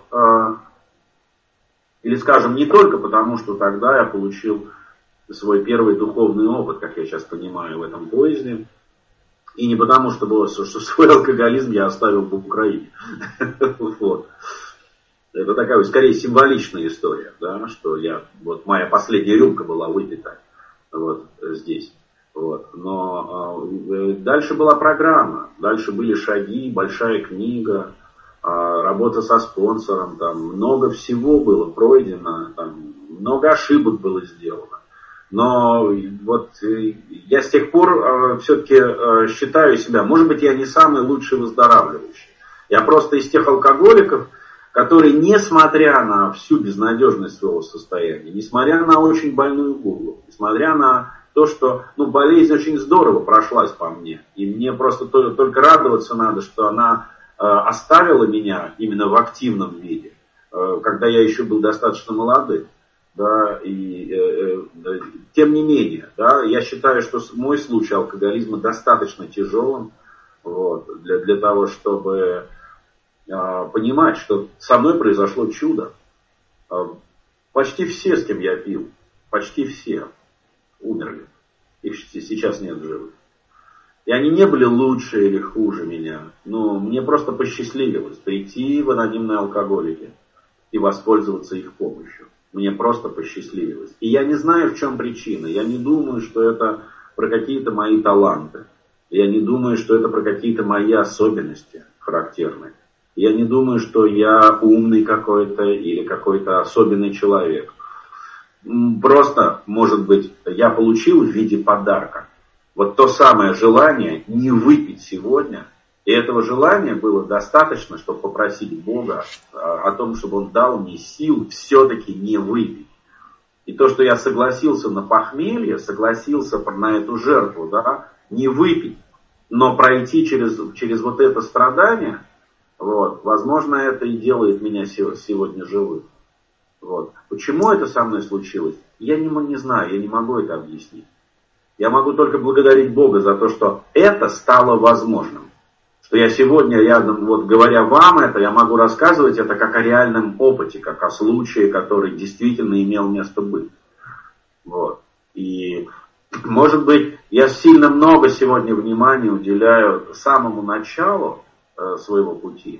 или скажем, не только потому, что тогда я получил свой первый духовный опыт, как я сейчас понимаю, в этом поезде. И не потому, что, было, что свой алкоголизм я оставил в Украине. Вот. Это такая, скорее, символичная история, да, что я, вот моя последняя рюмка была выпита вот здесь. Вот. Но э, дальше была программа, дальше были шаги, большая книга, э, работа со спонсором, там много всего было пройдено, там, много ошибок было сделано. Но вот э, я с тех пор э, все-таки э, считаю себя, может быть, я не самый лучший выздоравливающий. Я просто из тех алкоголиков, которые, несмотря на всю безнадежность своего состояния, несмотря на очень больную голову, несмотря на то, что ну, болезнь очень здорово прошлась по мне, и мне просто то, только радоваться надо, что она э, оставила меня именно в активном виде, э, когда я еще был достаточно молодым. Да, и э, э, тем не менее, да, я считаю, что мой случай алкоголизма достаточно тяжелым вот, для, для того, чтобы э, понимать, что со мной произошло чудо. Э, почти все, с кем я пил, почти все умерли. Их сейчас нет в живых. И они не были лучше или хуже меня. Но мне просто посчастливилось прийти в анонимные алкоголики и воспользоваться их помощью. Мне просто посчастливилось. И я не знаю, в чем причина. Я не думаю, что это про какие-то мои таланты. Я не думаю, что это про какие-то мои особенности характерные. Я не думаю, что я умный какой-то или какой-то особенный человек. Просто, может быть, я получил в виде подарка вот то самое желание не выпить сегодня. И этого желания было достаточно, чтобы попросить Бога о том, чтобы Он дал мне сил все-таки не выпить. И то, что я согласился на похмелье, согласился на эту жертву, да, не выпить, но пройти через, через вот это страдание, вот, возможно, это и делает меня сегодня живым. Вот. Почему это со мной случилось, я не, не знаю, я не могу это объяснить. Я могу только благодарить Бога за то, что это стало возможным. Что я сегодня рядом, вот говоря вам это, я могу рассказывать это как о реальном опыте, как о случае, который действительно имел место быть. Вот. И, может быть, я сильно много сегодня внимания уделяю самому началу э, своего пути.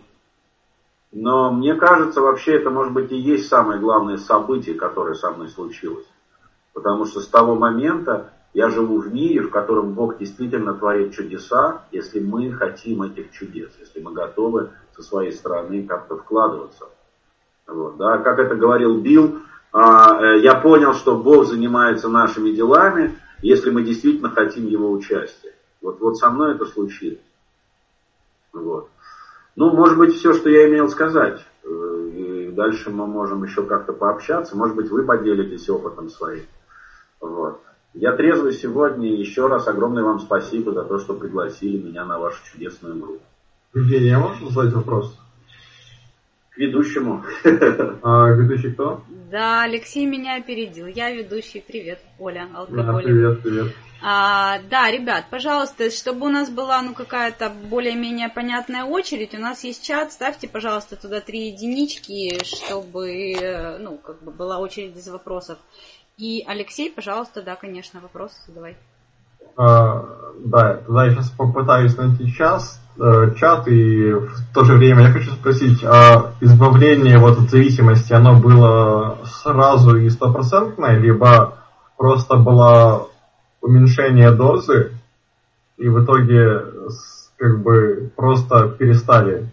Но мне кажется, вообще это, может быть, и есть самое главное событие, которое со мной случилось. Потому что с того момента я живу в мире, в котором Бог действительно творит чудеса, если мы хотим этих чудес, если мы готовы со своей стороны как-то вкладываться. Вот, да. Как это говорил Билл, я понял, что Бог занимается нашими делами, если мы действительно хотим Его участия. Вот, вот со мной это случилось. Вот. Ну, может быть, все, что я имел сказать. И дальше мы можем еще как-то пообщаться. Может быть, вы поделитесь опытом своим. Вот. Я трезвый сегодня. Еще раз огромное вам спасибо за то, что пригласили меня на вашу чудесную группу. Евгений, я могу задать вопрос? К ведущему. А ведущий кто? Да, Алексей меня опередил. Я ведущий. Привет, Оля, алкоголик. Да, привет, привет. А, да, ребят, пожалуйста, чтобы у нас была ну какая-то более-менее понятная очередь, у нас есть чат, ставьте, пожалуйста, туда три единички, чтобы ну как бы была очередь из вопросов. И Алексей, пожалуйста, да, конечно, вопрос задавай. А, да, тогда я сейчас попытаюсь найти час, э, чат, и в то же время я хочу спросить, а избавление вот от зависимости, оно было сразу и стопроцентное, либо просто было уменьшение дозы, и в итоге как бы просто перестали?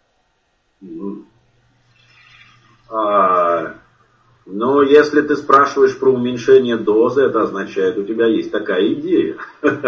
А, ну, если ты спрашиваешь про уменьшение дозы, это означает, у тебя есть такая идея.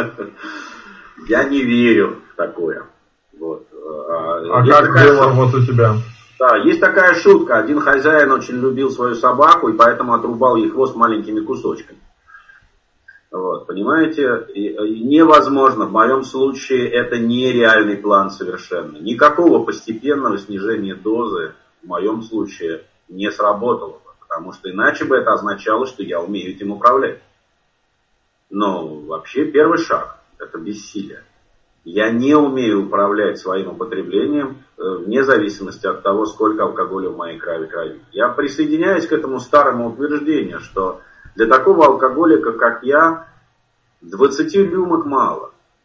Я не верю в такое. Вот. А как было вот у тебя? Да, есть такая шутка. Один хозяин очень любил свою собаку, и поэтому отрубал ей хвост маленькими кусочками. Вот, понимаете, и, и невозможно, в моем случае это нереальный план совершенно. Никакого постепенного снижения дозы в моем случае не сработало бы, потому что иначе бы это означало, что я умею этим управлять. Но вообще первый шаг – это бессилие. Я не умею управлять своим употреблением вне зависимости от того, сколько алкоголя в моей крови крови. Я присоединяюсь к этому старому утверждению, что для такого алкоголика, как я, двадцати рюмок мало.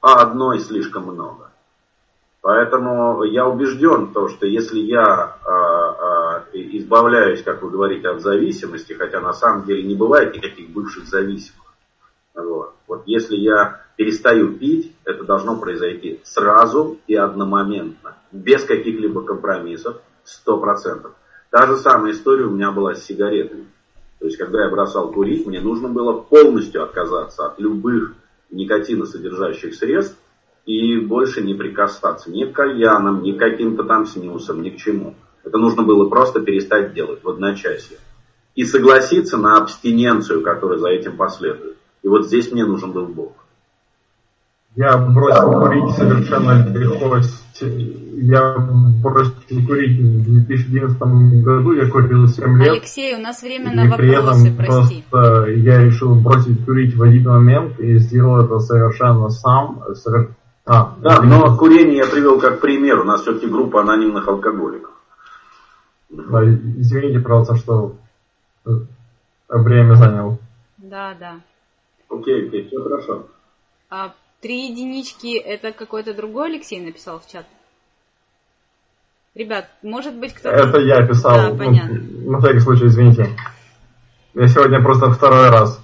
а одной слишком много. Поэтому я убежден в том, что если я а, а, избавляюсь, как вы говорите, от зависимости, хотя на самом деле не бывает никаких бывших зависимых. Вот. Вот если я перестаю пить, это должно произойти сразу и одномоментно, без каких-либо компромиссов, сто процентов. Та же самая история у меня была с сигаретами. То есть, когда я бросал курить, мне нужно было полностью отказаться от любых никотиносодержащих средств и больше не прикасаться ни к кальянам, ни к каким-то там снюсам, ни к чему. Это нужно было просто перестать делать в одночасье. И согласиться на абстиненцию, которая за этим последует. И вот здесь мне нужен был Бог. Я бросил курить совершенно легко. Я бросил курить в две тысячи одиннадцатом году, я курил семь лет. Алексей, у нас время на вопросы, при этом прости. Просто я решил бросить курить в один момент и сделал это совершенно сам. А, да, но курение я привел как пример. У нас все-таки группа анонимных алкоголиков. Да, извините, пожалуйста, что время занял. Да, да. Окей, окей, все хорошо. А три единички это какой-то другой Алексей написал в чат? Ребят, может быть кто-то... Это я писал. Да, понятно. Ну, на всякий случай, извините. Я сегодня просто второй раз.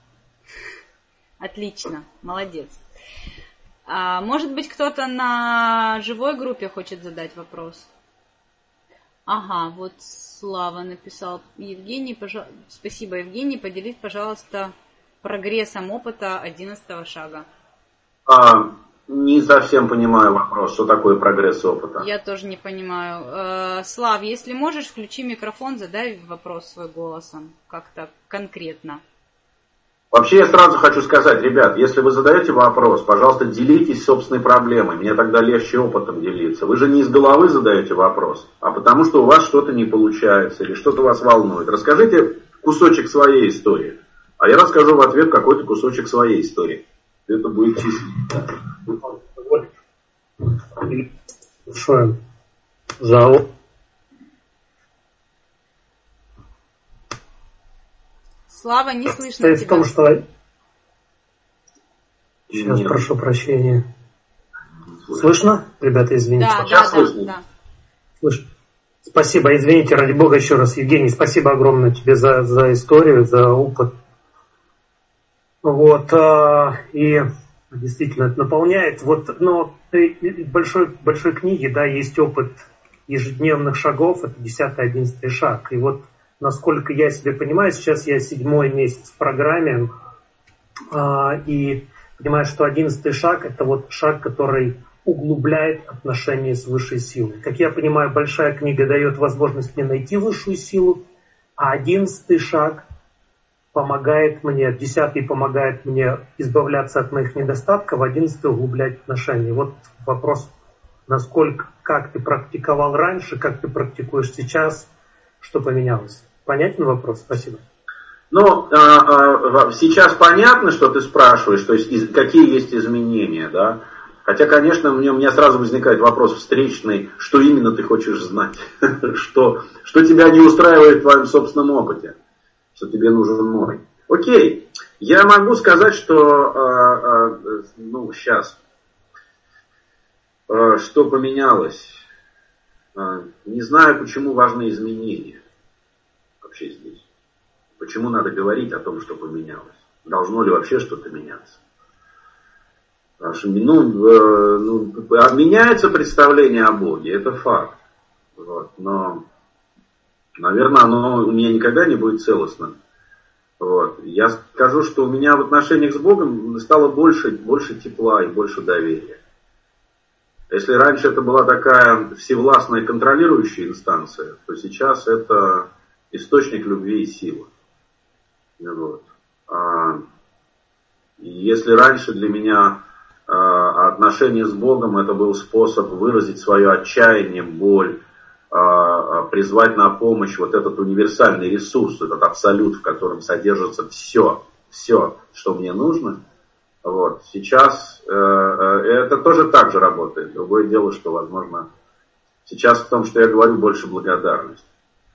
Отлично, молодец. А, может быть кто-то на живой группе хочет задать вопрос? Ага, вот Слава написал. Евгений, пожа... спасибо, Евгений, поделись, пожалуйста, прогрессом опыта одиннадцатого шага. А, не совсем понимаю вопрос, что такое прогресс опыта. Я тоже не понимаю. Э, Слав, если можешь, включи микрофон, задай вопрос свой голосом, как-то конкретно. Вообще я сразу хочу сказать, ребят, если вы задаете вопрос, пожалуйста, делитесь собственной проблемой. Мне тогда легче опытом делиться. Вы же не из головы задаете вопрос, а потому что у вас что-то не получается или что-то вас волнует. Расскажите кусочек своей истории, а я расскажу в ответ какой-то кусочек своей истории. Это будет чисто. Большое за... Слава, не слышно Стоит тебя. в том, что... Сейчас, Нет. прошу прощения. Слышно? Ребята, извините. Да, Сейчас да, да, слышно. да. Слышно. Спасибо, извините, ради бога, еще раз, Евгений, спасибо огромное тебе за, за историю, за опыт. Вот, а, и действительно это наполняет. Вот, но в большой, большой книге, да, есть опыт ежедневных шагов, это десятый, одиннадцатый шаг. И вот, насколько я себе понимаю, сейчас я седьмой месяц в программе, а, и понимаю, что одиннадцатый шаг это вот шаг, который углубляет отношения с высшей силой. Как я понимаю, большая книга дает возможность мне найти высшую силу, а одиннадцатый шаг помогает мне, десятый помогает мне избавляться от моих недостатков, одиннадцатый углублять отношения. Вот вопрос, насколько, как ты практиковал раньше, как ты практикуешь сейчас, что поменялось. Понятен вопрос? Спасибо. Ну, а, а, сейчас понятно, что ты спрашиваешь, то есть из, какие есть изменения, да? Хотя, конечно, мне, у меня сразу возникает вопрос встречный, что именно ты хочешь знать, что, что тебя не устраивает в твоем собственном опыте, что тебе нужен мой. Окей, я могу сказать, что, а, а, ну, сейчас, а, что поменялось. А, не знаю, почему важны изменения вообще здесь. Почему надо говорить о том, что поменялось? Должно ли вообще что-то меняться? Потому что, ну, э, ну, меняется представление о Боге, это факт. Вот, но, наверное, оно у меня никогда не будет целостным. Вот. Я скажу, что у меня в отношениях с Богом стало больше, больше тепла и больше доверия. Если раньше это была такая всевластная контролирующая инстанция, то сейчас это источник любви и силы. Вот. А, если раньше для меня а, отношения с Богом это был способ выразить свое отчаяние, боль, а, призвать на помощь вот этот универсальный ресурс, этот абсолют, в котором содержится все, все, что мне нужно, вот. Сейчас э, это тоже так же работает. Другое дело, что, возможно, сейчас в том, что я говорю, больше благодарность.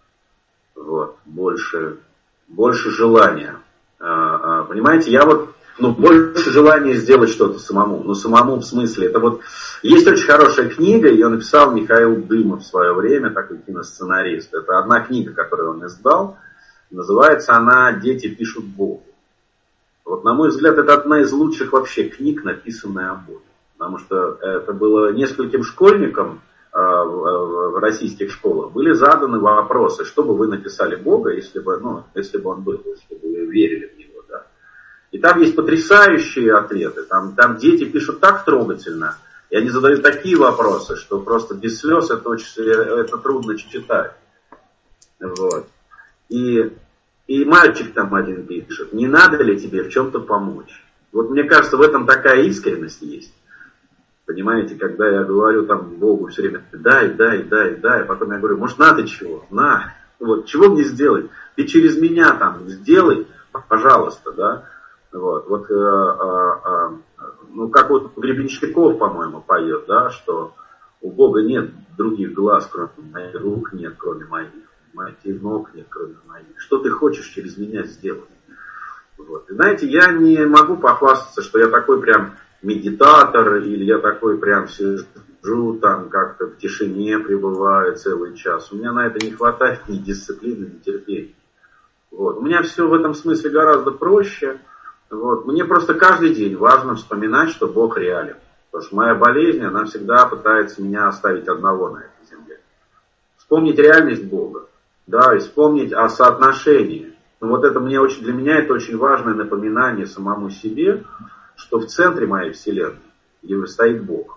Вот, больше, больше желания. Понимаете, я вот ну, больше желания сделать что-то самому. Ну, самому в смысле, это вот... Есть очень хорошая книга, ее написал Михаил Дымов в свое время, такой киносценарист. Это одна книга, которую он издал. Называется она «Дети пишут Богу». Вот, на мой взгляд, это одна из лучших вообще книг, написанная о Боге. Потому что это было нескольким школьникам э, в, в российских школах. Были заданы вопросы, что бы вы написали Бога, если бы, ну, если бы он был, если бы вы верили в него. Да. И там есть потрясающие ответы. Там, там дети пишут так трогательно, и они задают такие вопросы, что просто без слез это, очень, это трудно читать. Вот. И, и мальчик там один пишет, не надо ли тебе в чем-то помочь? Вот мне кажется, в этом такая искренность есть. Понимаете, когда я говорю там Богу все время, дай, дай, дай, дай, а потом я говорю, может надо чего? На, вот, чего мне сделать? Ты через меня там сделай, пожалуйста, да. Вот, вот э, э, э, ну, как вот Гребенщиков, по-моему, поет, да, что у Бога нет других глаз, кроме моих, рук нет, кроме моих, понимаете, и ног нет, кроме моих. Что ты хочешь через меня сделать? Вот. И знаете, я не могу похвастаться, что я такой прям медитатор, или я такой прям сижу там как-то в тишине пребываю целый час. У меня на это не хватает ни дисциплины, ни терпения. Вот. У меня все в этом смысле гораздо проще. Вот. Мне просто каждый день важно вспоминать, что Бог реален. Потому что моя болезнь, она всегда пытается меня оставить одного на этой земле. Вспомнить реальность Бога. Да, и вспомнить о соотношении. Ну, вот это мне очень, для меня это очень важное напоминание самому себе, что в центре моей вселенной стоит Бог.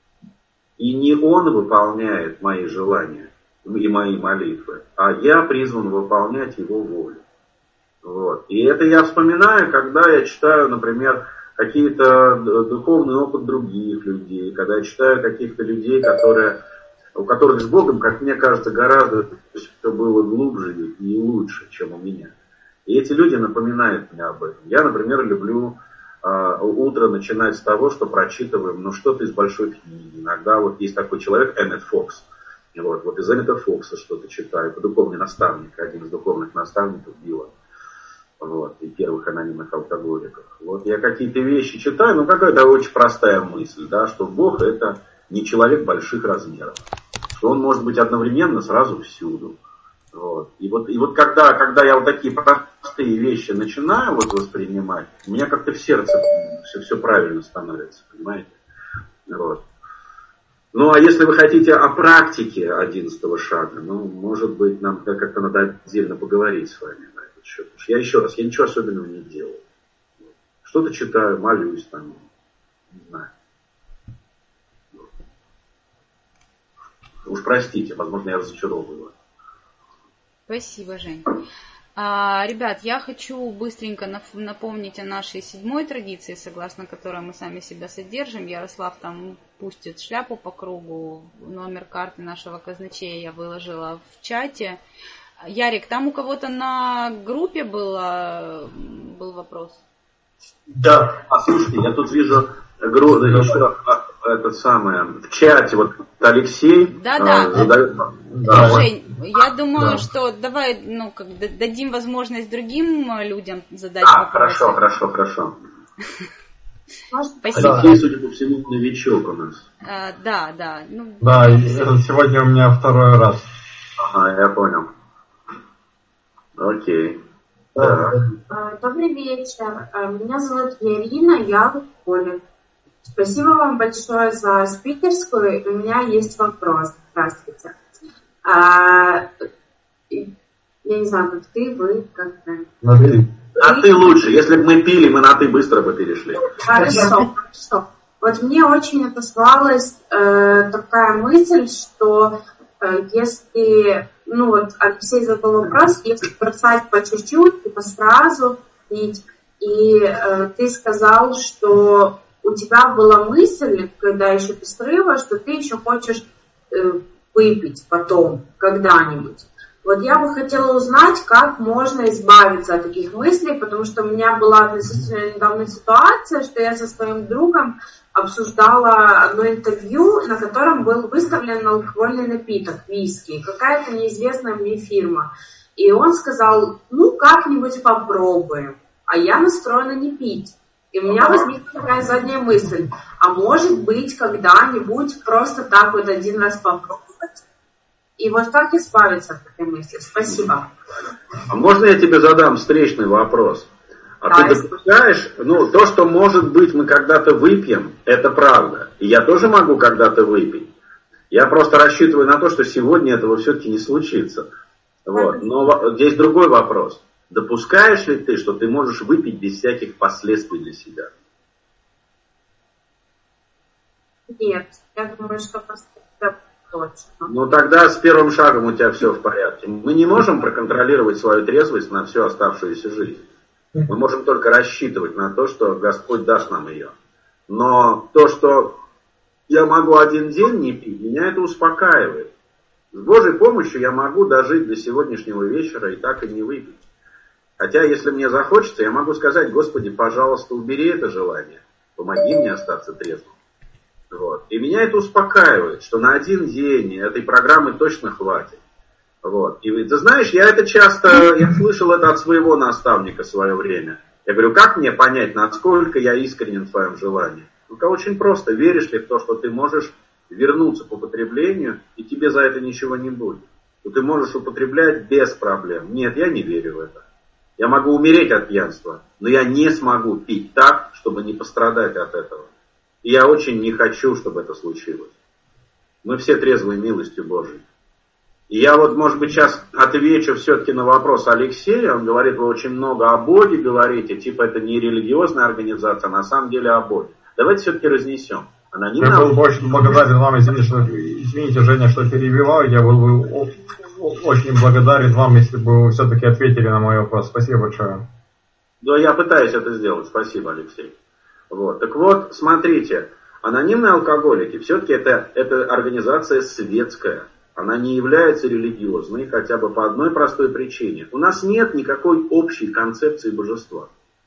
И не Он выполняет мои желания и мои молитвы, а я призван выполнять Его волю. Вот. И это я вспоминаю, когда я читаю, например, какие-то духовный опыт других людей, когда я читаю каких-то людей, которые, у которых с Богом, как мне кажется, гораздо все было глубже и лучше, чем у меня. И эти люди напоминают мне об этом. Я, например, люблю э, утро начинать с того, что прочитываем, ну, что-то из большой книги. Иногда вот есть такой человек, Эммет Фокс. Вот, вот из Эммета Фокса что-то читаю. Духовный наставник, один из духовных наставников Билла. Вот, и первых анонимных алкоголиков. Вот я какие-то вещи читаю, ну какая-то очень простая мысль, да, что Бог это не человек больших размеров, что Он может быть одновременно сразу всюду. Вот. И вот, и вот когда, когда я вот такие простые вещи начинаю вот воспринимать, у меня как-то в сердце все, все правильно становится, понимаете? Вот. Ну а если вы хотите о практике одиннадцатого шага, ну, может быть, нам как-то надо отдельно поговорить с вами. Я еще раз, я ничего особенного не делаю. Что-то читаю, молюсь там, не знаю. Уж простите, возможно, я разочаровываю. Спасибо, Жень. А, ребят, я хочу быстренько напомнить о нашей седьмой традиции, согласно которой мы сами себя содержим. Ярослав там пустит шляпу по кругу, номер карты нашего казначея я выложила в чате. Ярик, там у кого-то на группе было, был вопрос? Да, а слушайте, я тут вижу гру, еще, этот самый, в чате вот Алексей да, да. Э, задает... Да, Жень, я думаю, да. что давай ну, как, дадим возможность другим людям задать а, вопросы. Хорошо, хорошо, хорошо. Спасибо. Алексей, судя по всему, новичок у нас. А, да, да. Ну, да, это сегодня у меня второй раз. Ага, я понял. Окей. Да. Добрый вечер. Меня зовут Ирина, я алкоголик. Спасибо вам большое за спикерскую. У меня есть вопрос. Здравствуйте. А, я не знаю, как ты, вы, как ты. На ты. А ты лучше. Если бы мы пили, мы на ты быстро бы перешли. Хорошо, хорошо. Вот мне очень отозвалась э, такая мысль, что э, если... Ну вот Алексей задал вопрос, если бросать по чуть-чуть, типа сразу пить. И э, ты сказал, что у тебя была мысль, когда еще без срыва, что ты еще хочешь э, выпить потом, когда-нибудь. Вот я бы хотела узнать, как можно избавиться от таких мыслей, потому что у меня была относительно недавно ситуация, что я со своим другом обсуждала одно интервью, на котором был выставлен алкогольный напиток, виски, какая-то неизвестная мне фирма. И он сказал, ну, как-нибудь попробуем. А я настроена не пить. И у меня возникла такая задняя мысль, а может быть когда-нибудь просто так вот один раз попробовать. И вот как избавиться от этой мысли? Спасибо. А можно я тебе задам встречный вопрос? А да, ты допускаешь, ну, то, что, может быть, мы когда-то выпьем, это правда. И я тоже могу когда-то выпить. Я просто рассчитываю на то, что сегодня этого все-таки не случится. Вот. Но здесь другой вопрос. Допускаешь ли ты, что ты можешь выпить без всяких последствий для себя? Нет, я думаю, что последствия точно. Ну тогда с первым шагом у тебя все в порядке. Мы не можем проконтролировать свою трезвость на всю оставшуюся жизнь. Мы можем только рассчитывать на то, что Господь даст нам ее. Но то, что я могу один день не пить, меня это успокаивает. С Божьей помощью я могу дожить до сегодняшнего вечера и так и не выпить. Хотя, если мне захочется, я могу сказать: Господи, пожалуйста, убери это желание. Помоги мне остаться трезвым. Вот. И меня это успокаивает, что на один день этой программы точно хватит. Вот. И ты знаешь, я это часто, я слышал это от своего наставника в свое время. Я говорю, как мне понять, насколько я искренен в твоем желании? Ну-ка, очень просто. Веришь ли в то, что ты можешь вернуться к употреблению, и тебе за это ничего не будет? Что ты можешь употреблять без проблем? Нет, я не верю в это. Я могу умереть от пьянства, но я не смогу пить так, чтобы не пострадать от этого. И я очень не хочу, чтобы это случилось. Мы все трезвые милостью Божией. И я вот, может быть, сейчас отвечу все-таки на вопрос Алексея. Он говорит, вы очень много о Боге говорите, типа это не религиозная организация, а на самом деле о Боге. Давайте все-таки разнесем. Анонимно... Я был бы очень благодарен вам, извините, что, извините, Женя, что перебиваю. Я был бы очень благодарен вам, если бы вы все-таки ответили на мой вопрос. Спасибо большое. Да, я пытаюсь это сделать. Спасибо, Алексей. Вот. Так вот, смотрите, анонимные алкоголики, все-таки это, это организация светская. Она не является религиозной, хотя бы по одной простой причине. У нас нет никакой общей концепции божества.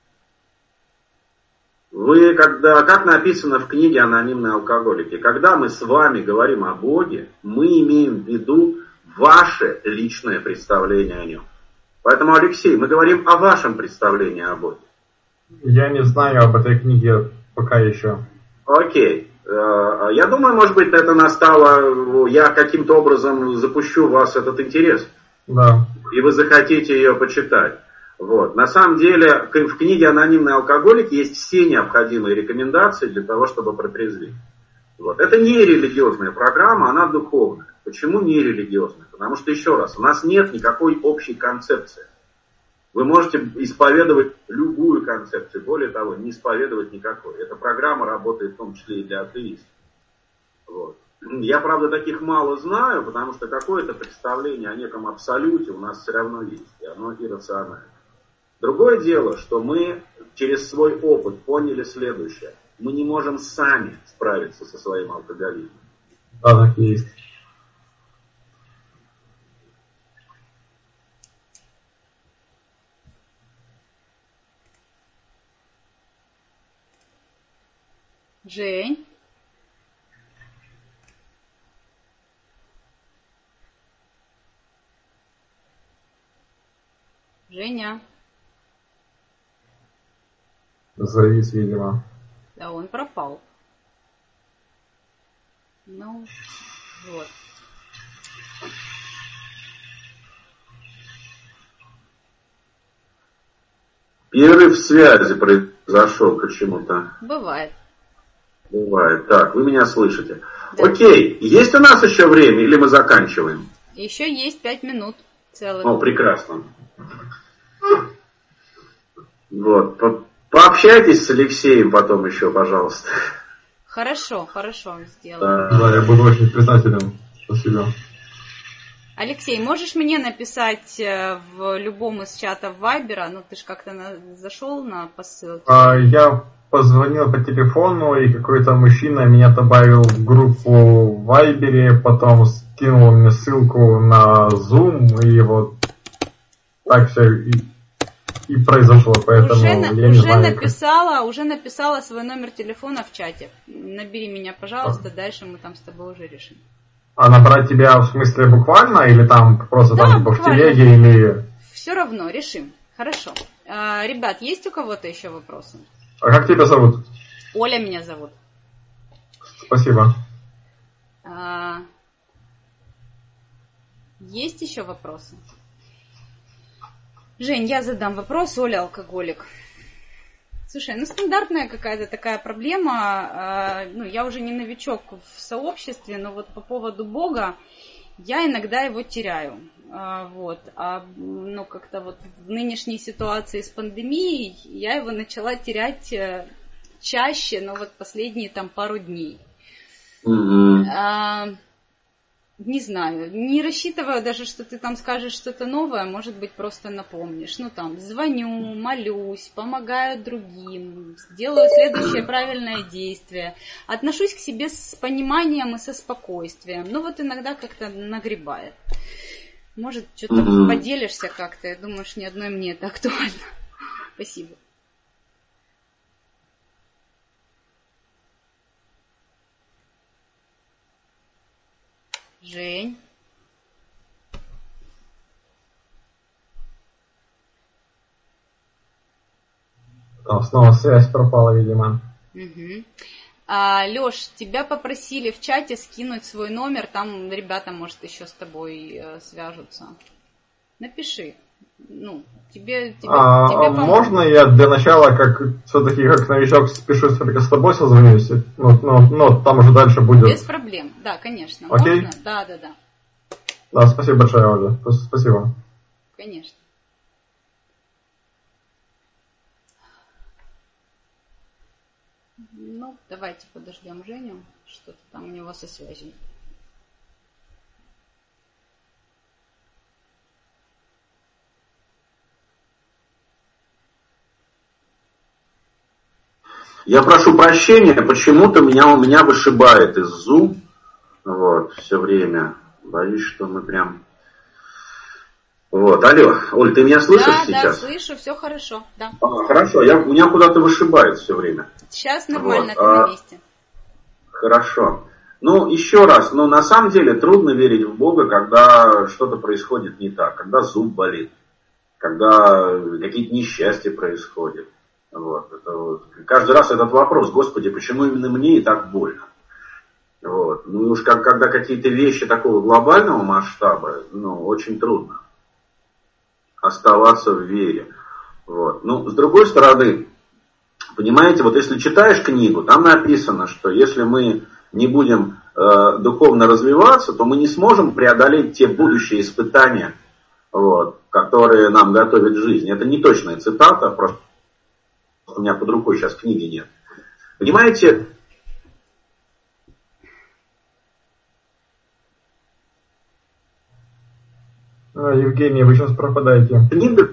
Вы, когда, как написано в книге «Анонимные алкоголики», когда мы с вами говорим о Боге, мы имеем в виду ваше личное представление о нем. Поэтому, Алексей, мы говорим о вашем представлении о Боге. Я не знаю об этой книге пока еще. Окей. Я думаю, может быть, это настало, я каким-то образом запущу в вас этот интерес. Да. И вы захотите ее почитать. Вот. На самом деле, в книге «Анонимные алкоголики» есть все необходимые рекомендации для того, чтобы протрезветь. Вот. Это не религиозная программа, она духовная. Почему не религиозная? Потому что, еще раз, у нас нет никакой общей концепции. Вы можете исповедовать любую концепцию, более того, не исповедовать никакой. Эта программа работает в том числе и для атеистов. Вот. Я, правда, таких мало знаю, потому что какое-то представление о неком абсолюте у нас все равно есть, и оно иррационально. Другое дело, что мы через свой опыт поняли следующее. Мы не можем сами справиться со своим алкоголизмом. Да, так и есть. Жень? Женя? Завис, видимо. Да, он пропал. Ну, вот. Перерыв связи произошел почему-то. Бывает. Бывает. Так, вы меня слышите. Да. Окей, есть у нас еще время или мы заканчиваем? Еще есть пять минут целых. О, прекрасно. Вот. По пообщайтесь с Алексеем потом еще, пожалуйста. Хорошо, хорошо, сделаем. Да, да, я буду очень признателен. Спасибо. Алексей, можешь мне написать в любом из чатов Вайбера? Ну, ты же как-то на... зашел на посылку. А, я позвонил по телефону, и какой-то мужчина меня добавил в группу в Вайбере, потом скинул мне ссылку на Zoom, и вот так все и, и произошло. Поэтому уже я не уже знаю, написала, как... уже написала свой номер телефона в чате. Набери меня, пожалуйста, а. Дальше мы там с тобой уже решим. А набрать тебя в смысле буквально, или там просто да, там типа в телеге, или... Все равно, решим. Хорошо. А, ребят, есть у кого-то еще вопросы? А как тебя зовут? Оля меня зовут. Спасибо. А, есть еще вопросы? Жень, я задам вопрос. Оля алкоголик. Слушай, ну стандартная какая-то такая проблема. Ну, я уже не новичок в сообществе, но вот по поводу Бога я иногда его теряю. Вот. А ну, как-то вот в нынешней ситуации с пандемией я его начала терять чаще, но вот последние там пару дней. Mm-hmm. А, не знаю, не рассчитываю даже, что ты там скажешь что-то новое, может быть, просто напомнишь. Ну, там, звоню, молюсь, помогаю другим, делаю следующее правильное действие. Отношусь к себе с пониманием и со спокойствием. Ну, вот иногда как-то нагребает. Может, что-то mm-hmm. поделишься как-то. Я думаю, что ни одной мне это актуально. Спасибо. Жень. Там снова связь пропала, видимо. Угу. А, Лёш, тебя попросили в чате скинуть свой номер, там ребята, может, еще с тобой э, свяжутся. Напиши. Ну, тебе, тебе, а, тебе можно я для начала, как все-таки как новичок, спешу все-таки с тобой созвонюсь? Ну, ну, ну, там уже дальше будет. Без проблем, да, конечно. Окей? Можно? Да, да, да. Да, спасибо большое, Оля. Спасибо. Конечно. Ну, давайте подождем Женю. Что-то там у него со связью. Я прошу прощения, почему-то меня у меня вышибает из Zoom. Вот, все время. Боюсь, что мы прям... Вот, алло, Оль, ты меня слышишь да, сейчас? Да, слышу, все хорошо, да. А, хорошо, я, меня куда-то вышибает все время. Сейчас нормально, вот. ты а, на месте. Хорошо. Ну, еще раз, ну, на самом деле трудно верить в Бога, когда что-то происходит не так, когда зуб болит, когда какие-то несчастья происходят. Вот, это вот. Каждый раз этот вопрос: Господи, почему именно мне и так больно? Вот. Ну уж как, когда какие-то вещи такого глобального масштаба, ну, очень трудно оставаться в вере. Вот. Ну, с другой стороны, понимаете, вот если читаешь книгу, там написано, что если мы не будем э, духовно развиваться, то мы не сможем преодолеть те будущие испытания, вот, которые нам готовит жизнь. Это не точная цитата, просто у меня под рукой сейчас книги нет. Понимаете? Евгений, вы сейчас пропадаете. Книга...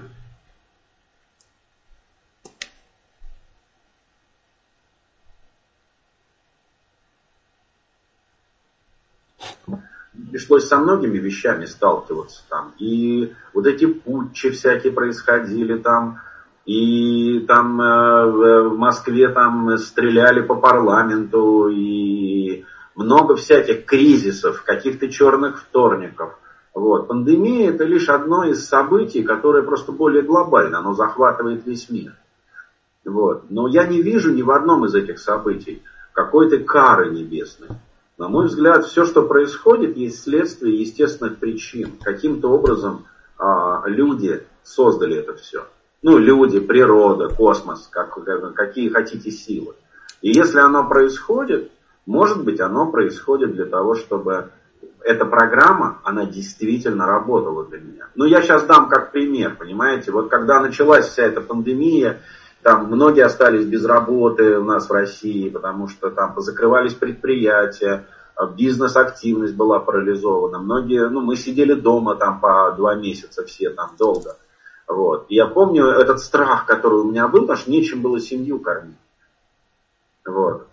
Пришлось со многими вещами сталкиваться там. И вот эти путчи всякие происходили там. И там э, в Москве там стреляли по парламенту. И много всяких кризисов, каких-то черных вторников. Вот. Пандемия — это лишь одно из событий, которое просто более глобально, оно захватывает весь мир. Вот. Но я не вижу ни в одном из этих событий какой-то кары небесной. На мой взгляд, все, что происходит, есть следствие естественных причин. Каким-то образом а, люди создали это все. Ну, люди, природа, космос, как, какие хотите силы. И если оно происходит, может быть, оно происходит для того, чтобы... Эта программа, она действительно работала для меня. Ну, я сейчас дам как пример, понимаете. Вот когда началась вся эта пандемия, там многие остались без работы у нас в России, потому что там позакрывались предприятия, бизнес-активность была парализована. Многие, ну, мы сидели дома там по два месяца все там долго. Вот. И я помню этот страх, который у меня был, потому что нечем было семью кормить. Вот.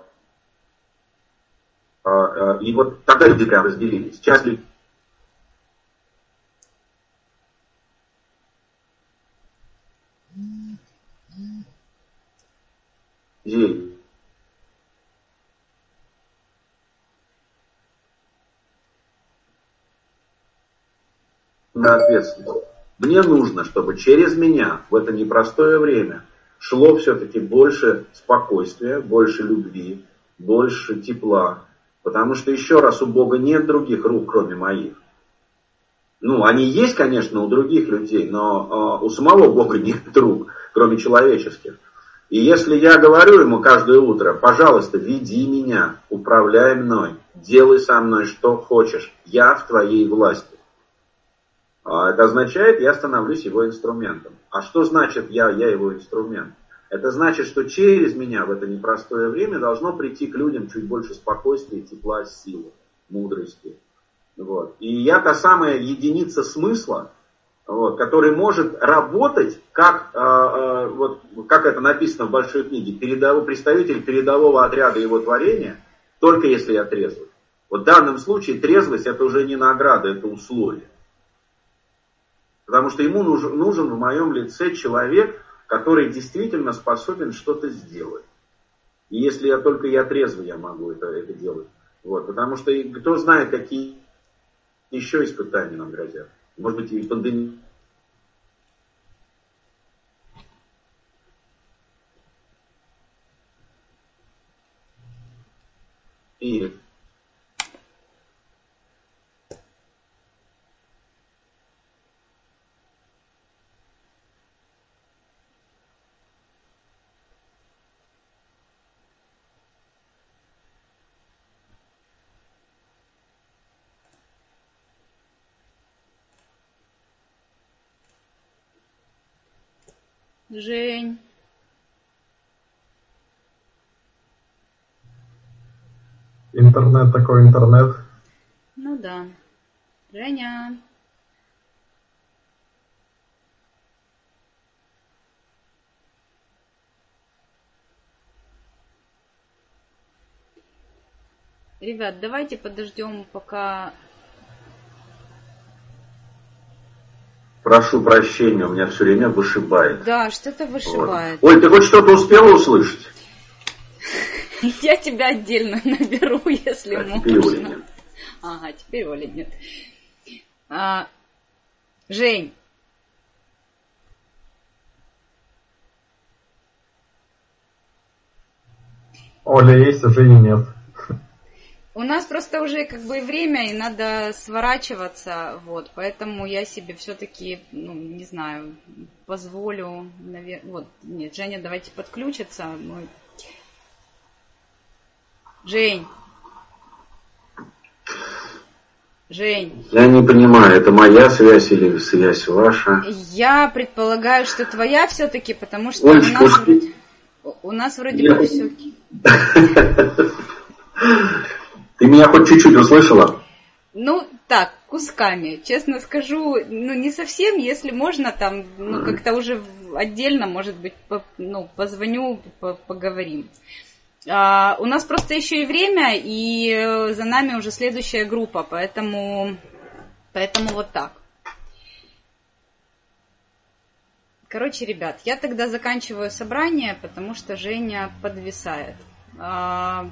И вот тогда люди прям разделились. Сейчас люди... На ответственность. Мне нужно, чтобы через меня в это непростое время шло все-таки больше спокойствия, больше любви, больше тепла. Потому что, еще раз, у Бога нет других рук, кроме моих. Ну, они есть, конечно, у других людей, но э, у самого Бога нет рук, кроме человеческих. И если я говорю ему каждое утро, пожалуйста, веди меня, управляй мной, делай со мной что хочешь, я в твоей власти. Это означает, я становлюсь его инструментом. А что значит я, я его инструмент? Это значит, что через меня в это непростое время должно прийти к людям чуть больше спокойствия, тепла, силы, мудрости. Вот. И я та самая единица смысла, вот, который может работать, как, э, э, вот, как это написано в большой книге, передовой, представитель передового отряда его творения, только если я трезвый. Вот в данном случае трезвость это уже не награда, это условие. Потому что ему нужен, нужен в моем лице человек, который действительно способен что-то сделать. И если я только я трезвый, я могу это, это делать. Вот, потому что кто знает, какие еще испытания нам грозят. Может быть, и пандемия. И Жень. Интернет такой интернет. Ну да. Женя. Ребят, давайте подождем, пока... прошу прощения, у меня все время вышибает. Да, что-то вышибает. Вот. Оль, ты хоть что-то успела услышать? Я тебя отдельно наберу, если а можно. Теперь Оли нет. Ага, теперь Оли нет. А, Жень. Оля есть, а Жени нет. У нас просто уже как бы время, и надо сворачиваться, вот, поэтому я себе все-таки, ну, не знаю, позволю, наверное, вот, нет, Женя, давайте подключиться. Мы... Жень. Жень. Я не понимаю, это моя связь или связь ваша? Я предполагаю, что твоя все-таки, потому что Оль, у нас пусть... вроде, у нас вроде Я... бы все. Ты меня хоть чуть-чуть услышала? Ну, так, кусками. Честно скажу, ну, не совсем, если можно, там, ну, как-то уже отдельно, может быть, по, ну, позвоню, по, поговорим. А, у нас просто еще и время, и за нами уже следующая группа, поэтому, поэтому вот так. Короче, ребят, я тогда заканчиваю собрание, потому что Женя подвисает. А,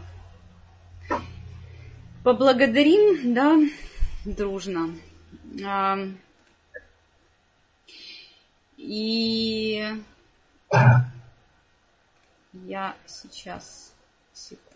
поблагодарим, да, дружно. А, и я сейчас... Секунду.